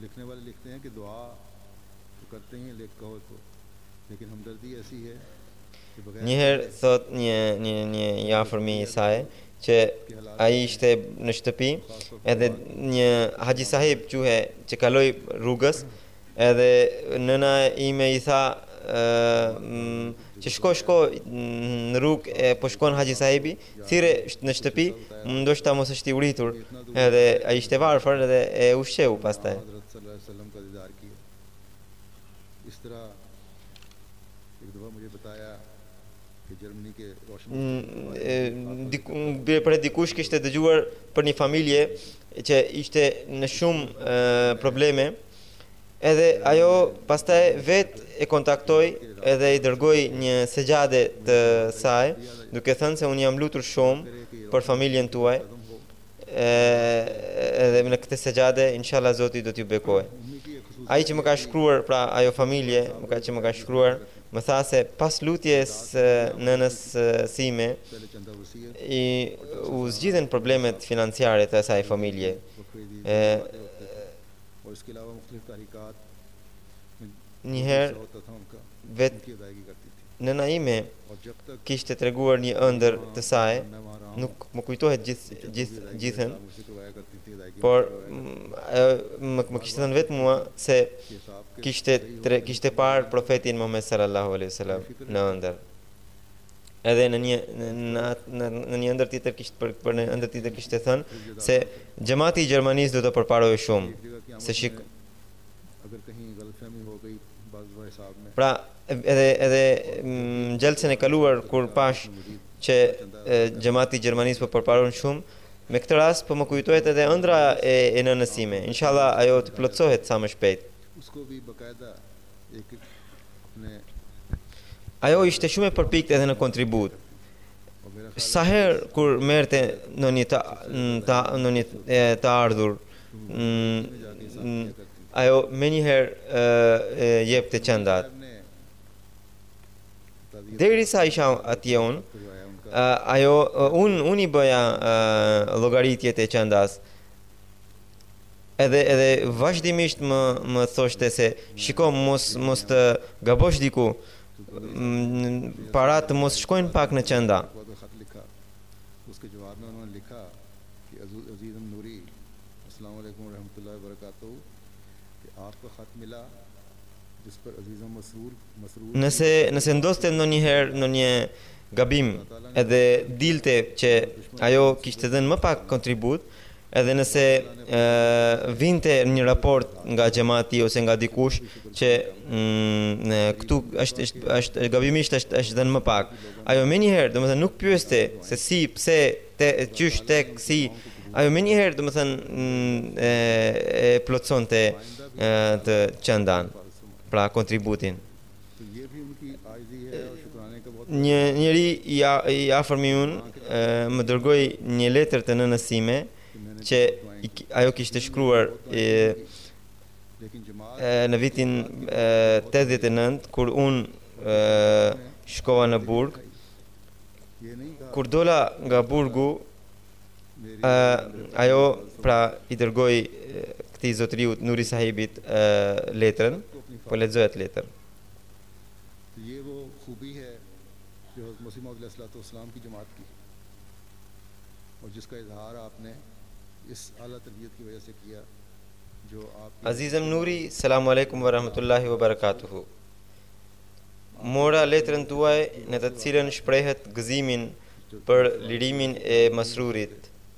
Njëherë thot një një një i afërmi i saj që ai ishte në shtëpi, edhe një haxhi sahib quhe që kaloi rrugës, edhe nëna ime i tha uh, që shko shko në rrugë, e po shkon haxhi sahibi, thirre në shtëpi, ndoshta mos është i uritur, edhe ai ishte varfër edhe e ushqeu pastaj. Për dikush kishte dëgjuar për një familje që ishte në shumë uh, probleme, edhe ajo pastaj vetë e kontaktoi edhe i dërgoi një segjade të saj, duke thënë se unë jam lutur shumë për familjen tuaj, edhe në këtë segjade inshallah Zoti do t'ju bekojë. Ai që më ka shkruar, pra ajo familje më ka që më ka shkruar, më tha se pas lutjes nënës sime i u zgjidhen problemet financiare të asaj familje. E, njëherë vetë nëna ime kishte treguar një ëndër të saj, nuk më kujtohet gjithë gjithë gjithën, por më, më kishte thënë vetë mua se kishte tre, kishte parë profetin Muhammed sallallahu alaihi wasallam në ëndër. Edhe në një në, në, në një ëndër tjetër kishte për, për në ëndër tjetër kishte thënë se xhamati i Gjermanisë do të përparojë shumë, se shik pra edhe edhe gjelsen e kaluar kur pash që xhamati i Gjermanisë po përparon shumë, me këtë rast po më kujtohet edhe ëndra e, e nënës sime. Inshallah ajo të plotësohet sa më shpejt. Ajo ishte shumë e përpikt edhe në kontribut. Sa herë kur merrte në një ta, ta, në një e, të ardhur, mm, ajo me njëherë jepte qendat. Derisa isha atje unë, Uh, ajo uh, un un i bëja uh, llogaritjet e qendas. Edhe edhe vazhdimisht më më thoshte se shiko mos mos të gabosh diku. Parat mos shkojnë pak në qenda. Nëse nëse ndoste ndonjëherë në një gabim edhe dilte që ajo kishte dhënë më pak kontribut, edhe nëse e, vinte një raport nga xhamati ose nga dikush që mm, këtu është është është gabimisht është është dhënë më pak, ajo menjëherë domethënë nuk pyeste se si, pse, te qysh tek si, Ajo më njëherë do të thënë mm, e, e plotësonte e, të çëndan, pra kontributin. तो ये भी उनकी आजिज़ी है और शुक्राने का बहुत Një njeri i, a- i afërm i unë e, më dërgoi një letër të nënës sime që i ki- ajo kishte shkruar e, लेकिन जमात e, në vitin e, tetëdhjetë e nëntë kur unë e, shkova në burg. ये नहीं कहा Kur dola nga burgu, मेरी e, ajo pra i dërgoi e, këtij zotëriut Nuri sahibit e, letrën, po lexohet letër. तो ये वो खूबी है जो हज़रत मसीह मौद अलैहिस्सलाम की जमात की और जिसका इजहार आपने इस आला तरबियत की वजह से किया जो आप Azizem Nuri, selamu alaikum wa rahmatullahi wa barakatuhu. Mora letrën tuaj në të cilën shprehet gëzimin për lirimin e masrurit.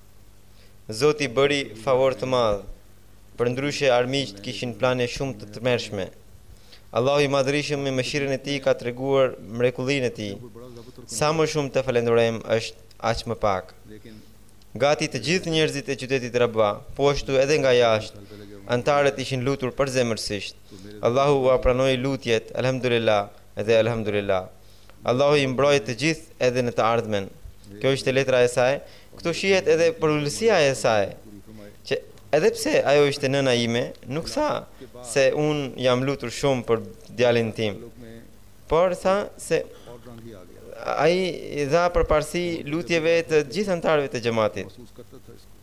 Zoti bëri favor të madh, për ndryshe armiqt kishin plane shumë të tmerrshme. Allahu i madhërisëm me mëshirën e tij ka treguar mrekullinë e tij. बड़ा ज़बत और Sa më shumë të falenderojmë është aq më pak. लेकिन Gati të gjithë njerëzit e qytetit Rabba, po ashtu edhe nga jashtë, antarët ishin lutur përzemërsisht. Allahu ua pranoi lutjet, alhamdulillah, edhe alhamdulillah. Allahu i mbroi të gjithë edhe në të ardhmen. Kjo ishte letra e saj. Këtu shihet edhe përullësia e saj, që edhe pse ajo ishte nëna ime, nuk tha se unë jam lutur shumë për djalin tim, लोग में por tha se और रंग ही आ गया ai i dha përparësi lutjeve të gjithë antarëve të xhamatit. महसूस करता था इसको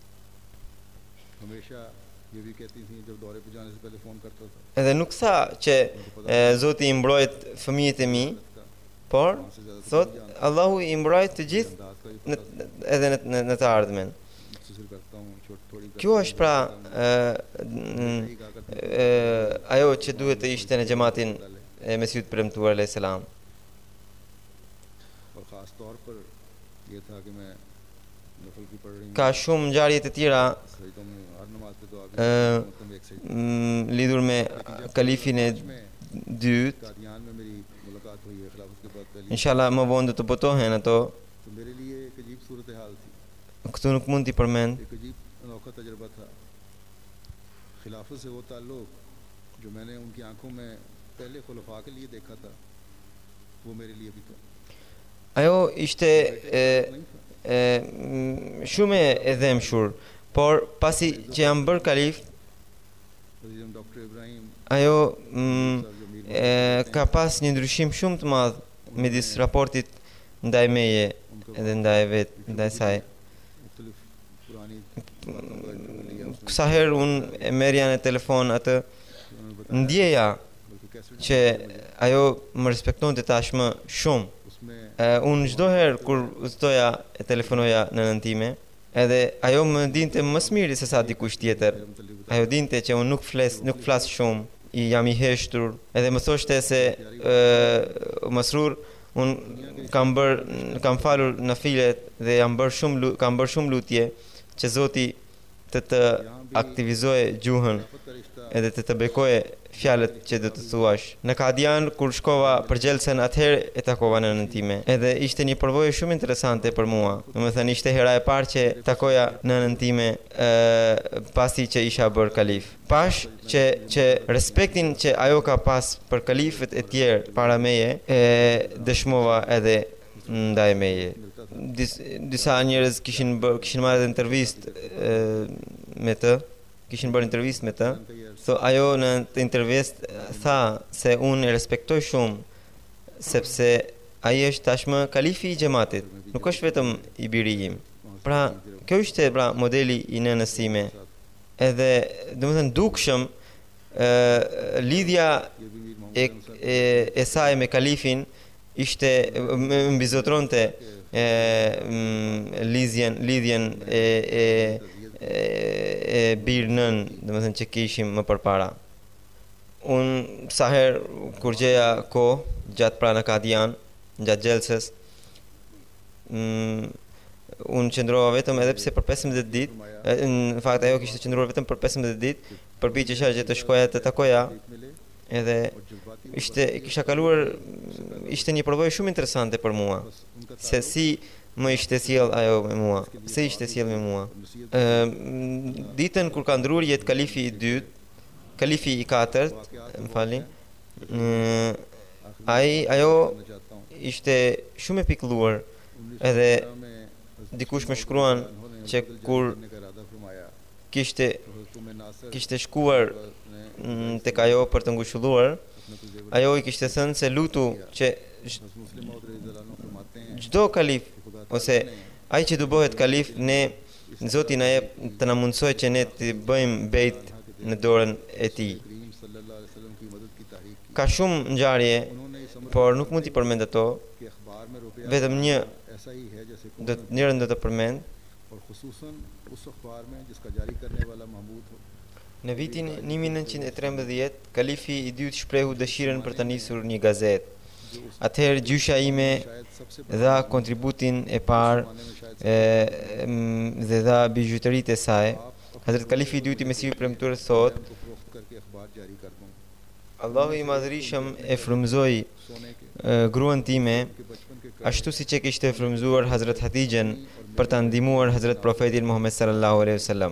हमेशा ये भी कहती थी जब दौरे पे जाने से पहले फ़ोन करता था Edhe nuk tha që e, Zoti i mbrojt fëmijët e mi, por thot Allahu i mbrojt të gjithë अंदाज का भी në, edhe në, në, në të ardhmen. मुख्तसर करता हूँ छोटी थोड़ी Kjo është pra e, n- e, ajo që duhet të ishte në xhamatin e Mesihut premtuar alayhis salam. और ख़ास तौर पर ये था कि मैं नफल की पढ़ रही Ka shumë ngjarje të tjera सजदों में हर नमाज पे दुआ भी e, मतलब एक सजदा m, lidhur me kalifin e dytë. Kadian में मेरी मुलाकात हुई है खिलाफत के बाद पहली Inshallah më vonë do të botohen ato. तो मेरे लिए एक अजीब सूरत हाल थी Këtu nuk mund t'i përmend. एक अजीब अनोखा तजुर्बा था खिलाफत से वो ताल्लुक जो मैंने उनकी आंखों में पहले खुलफा के लिए देखा था वो मेरे लिए भी था Ajo ishte e, नहीं था e, m, shumë e dhemshur, por pasi që jam bërë kalif, Azeem doctor Ibrahim ajo m, साहब जो Mir e, ka pas një ndryshim shumë të madh midis raportit ndaj meje edhe ndaj vet, ndaj saj. मुख्तलिफ पुरानी बातों का इंटरव्यू लिया उसने Sa herë unë e merja në telefon atë, उन्होंने बताया ndjeja बल्कि कैसे që ajo më respektonte tashmë shumë. उसमें E, unë çdo herë kur udhtoja e telefonoja në nënën time, edhe ajo më dinte më së miri se sa dikush tjetër. मेरे मुतल्लिक बताया Ajo dinte që unë nuk fles, nuk flas shumë, i jam i heshtur, edhe më thoshte se ë Masrur, unë kam bër kam falur nafilet dhe jam bër shumë lu- kam bër shumë lutje që Zoti të të aktivizojë gjuhën खिलाफत का रिश्ता edhe të të bekoje fjalët që do të thuash. Në Kadian kur shkova për gjelsen atëherë e takova nënën time. Edhe ishte një përvojë shumë interesante për mua. Domethënë ishte hera e parë që takoja nënën time ë pasi që isha bërë kalif. Pash që që respektin që ajo ka pas për kalifët e tjerë para meje e dëshmova edhe ndaj meje. Dis, disa njerëz kishin bër, kishin marrë edhe intervistë e, me të, kishin bërë intervistë me të. So, ajo në të intervistë tha se unë e respektoj shumë sepse ai është tashmë kalifi i xhamatit, nuk është vetëm i biri im. Pra, kjo ishte pra modeli i nënës sime. Edhe domethënë dukshëm ë lidhja ये भी मीर Mohammad e, e, e saj me kalifin ishte m- mbizotronte e, m, lidhjen lidhjen e e e, e birë nën, domethënë që kishim më përpara. Unë sa herë kur gjeja kohë gjatë pra në Kadian, gjatë gjelsës, mm, unë qëndrova vetëm edhe pse për pesëmbëdhjetë ditë, e, në fakt ajo kishte qëndruar vetëm për pesëmbëdhjetë ditë, përpiqesha që të shkoja të takoja, मिले edhe और जज्बाती ishte kisha kaluar ishte një përvojë shumë interesante për mua, बस उनका se si më ishte sjell ajo me mua. Pse ishte sjell me mua? Ë ditën kur ka ndruar jetë kalifi i dytë, kalifi i katërt, më falni. Ë ai ajo ishte shumë e pikëlluar, edhe dikush më shkruan që kur kishte kishte shkuar tek ajo për të ngushëlluar, ajo i kishte thënë se lutu që çdo kalif ose ai që do bëhet kalif, ne Zoti na jep të na mundsoj që ne të bëjmë bejt në dorën e tij. Ka shumë ngjarje, por nuk mund t'i përmend ato. Vetëm një do njërën do të përmend. Në vitin një mijë nëntëqind e trembëdhjetë, kalifi i dytë shprehu dëshirën për të nisur një gazetë. Atëherë gjysha ime dha kontributin e parë dhe dha bijutëritë e saj. Hazrat Kalifi i dytë i Mesihut premtuar thot: Allahu i Madhërisëm e frymëzoi gruan time ashtu siç e kishte frymëzuar Hazrat Hatijën për ta ndihmuar Hazrat Profetin Muhammed sallallahu alaihi wasallam.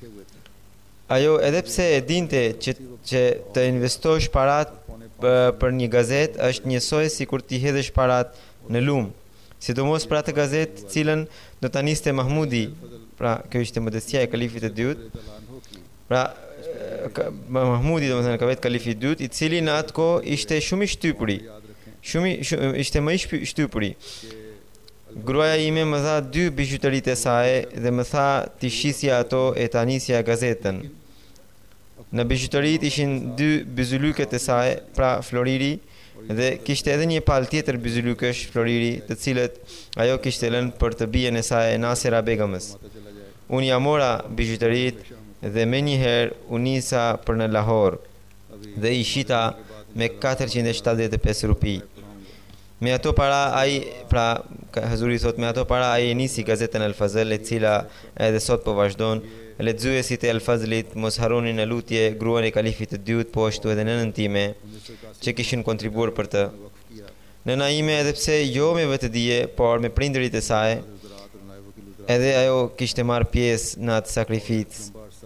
Ajo edhe pse e dinte që, që të investosh parat për një gazetë është njësoj si kur t'i hedhësh parat në lumë, sidomos për atë gazetë cilën do ta niste Mahmudi. Pra kjo ishte modestia e kalifit të dytë. Pra Mahmudi, domethënë ka vetë kalifi i dytë, i cili në atë kohë ishte shumë i shtypuri. Shumë shumë ishte më i shtypuri. Gruaja ime më dha dy bijutëritë e saj dhe më tha t'i shisja ato e ta nisja gazetën. Në bijutërit ishin dy byzylykët e saj, pra Floriri, dhe kishte edhe një palë tjetër byzylykësh Floriri, të cilët ajo kishte lënë për të bijen e saj Nasira Begumës. Unë ja mora bijutërit dhe me njëherë u nisa për në Lahore dhe i shita me katërqind e shtatëdhjetë e pesë rupi. Me ato para ai, pra Hazuri thot, me ato para ai e nisi gazetën Al Fazl, e cila edhe sot po vazhdon. Lexuesit e Al Fazlit mos harronin në lutje gruan e kalifit të dytë, po ashtu edhe nënën time që kishin kontribuar për të. Nëna ime, edhe pse jo me vetë dije, por me prindërit e saj, edhe ajo kishte marrë pjesë në atë sakrificë.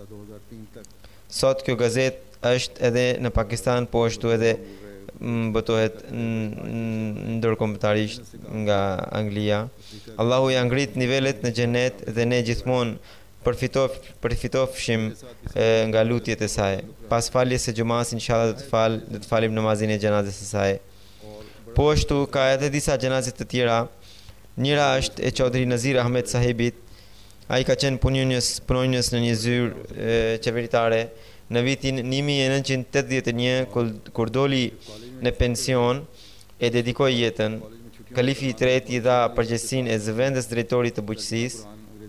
Sot kjo gazetë është edhe në Pakistan, po ashtu edhe botohet ndërkombëtarisht nga Anglia. Allahu ja ngrit nivelet në xhenet dhe ne gjithmonë përfitof përfitofshim nga lutjet e saj. Pas faljes së xumas inshallah do të fal do të falim namazin e xhenazës së saj. Po ashtu ka edhe disa xhenazë të tjera. Njëra është e Chaudhry Nazir Ahmed sahibit. Ai ka qenë punonjës punonjës në një zyrë qeveritare në vitin një mijë e nëntëqind e tetëdhjetë e një, kur doli në pension e dedikoi jetën. Kalifi i tretë i dha përgjegjësinë e zëvendës drejtorit të bujqësisë.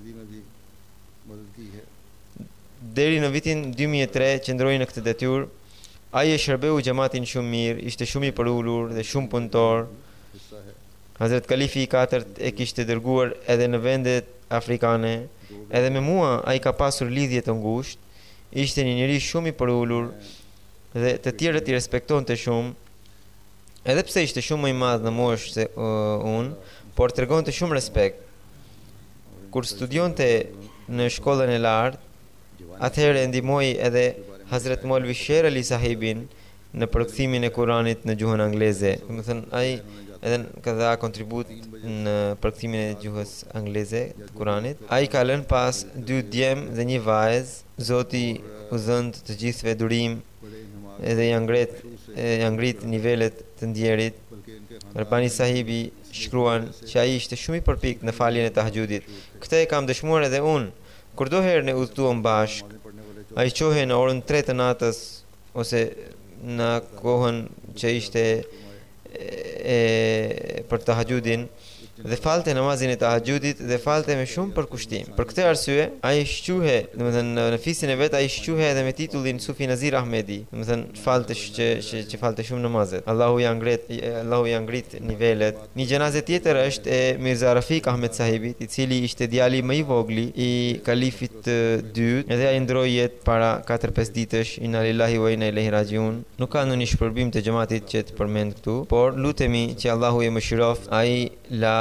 Deri në vitin dy mijë e tre qëndroi në këtë detyrë. Ai e shërbeu xhamatin shumë mirë, ishte shumë i përulur dhe shumë punëtor. Hazrat Kalifi i katërt e kishte dërguar edhe në vendet afrikane. Edhe me mua ai ka pasur lidhje të ngushtë. Ishte një njeri shumë i përulur dhe të tjerët i respektonte shumë. Edhe pse ishte shumë më i madh në moshë se uh, unë, por tregonte shumë respekt. Kur studionte në shkollën e lartë, atëherë e ndihmoi edhe Hazrat Maulvi Sher Ali sahibin në përkthimin e Kuranit në gjuhën angleze. Do të thënë ai edhe ka dha kontribut në përkthimin e gjuhës angleze të Kuranit. Ai ka lënë pas dy djem dhe një vajzë. Zoti u dhënd të gjithëve durim edhe janë ngrit janë ngrit nivelet të ndjerit. Rabbani sahibi shkruan që ai ishte shumë i përpikt në faljen e tahajjudit. Këtë e kam dëshmuar edhe unë. Kur do herë ne udhëtuam bashk, ai qohej në orën tre të natës ose në kohën që ishte e, e, për tahajjudin dhe falte namazin e tahajjudit dhe falte me shumë përkushtim. Për këtë arsye, ai shquhe, domethënë në fisin e vet ai shquhe edhe me titullin Sufi Nazir Ahmedi, domethënë falte që, që që falte shumë namazet. Allahu ja ngrit Allahu ja ngrit nivelet. Një xhenazë tjetër është e Mirza Rafik Ahmed sahibit, i cili ishte djali më i vogli i kalifit të dytë, edhe ai ndroi jetë para katër pesë ditësh. Inna lillahi wa inna ilaihi rajiun. Nuk ka ndonjë shpërbim të xhamatit që të përmend këtu, por lutemi që Allahu e mëshiroft. Ai la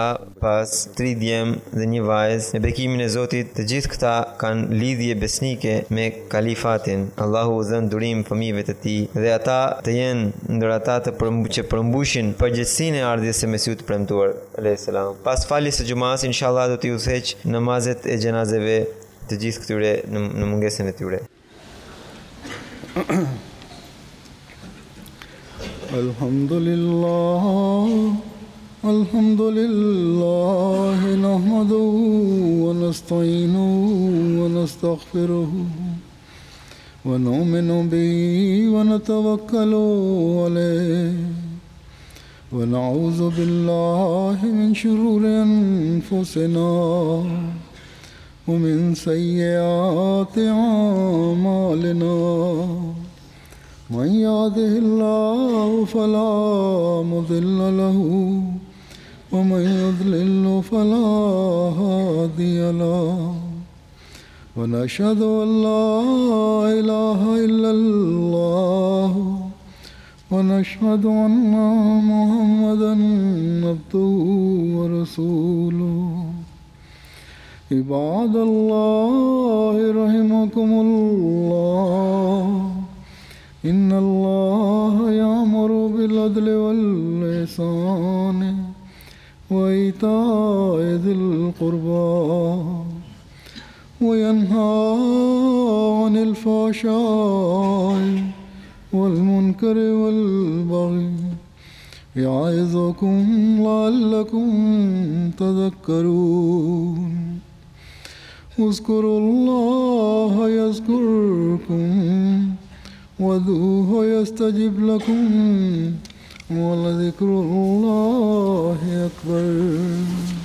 pas tri djem dhe një vajzë. Me bekimin e Zotit, të gjithë këta kanë lidhje besnike me kalifatin. Allahu u dhën durim fëmijëve të tij dhe ata të jenë ndër ata të përmbu, që përmbushin përgjegjësinë e ardhjes së Mesiut të premtuar alayhis salam. Pas faljes së xumas, inshallah do t'i udhëheq namazet e xhenazeve të gjithë këtyre në, në mungesën e tyre. Alhamdulillah, alhamdulillah, nahmaduhu wa nasta'inuhu wa nastaghfiruhu wa nu'minu bihi wa natawakkalu alayhi wa na'udhu billahi min shururi anfusina wa min sayyiati a'malina. من يهده الله فلا مضل له ومن يضلل فلا هادي له ونشهد أن لا إله إلا الله ونشهد أن محمدا عبده ورسوله. عباد الله رحمكم الله، إن الله يأمر بالعدل والإحسان وإيتاء ذي القربى وينهى عن الفحشاء والمنكر والبغي يعظكم لعلكم تذكرون. اذكروا الله يذكركم وادعوه يستجب لكم ولذكر الله أكبر.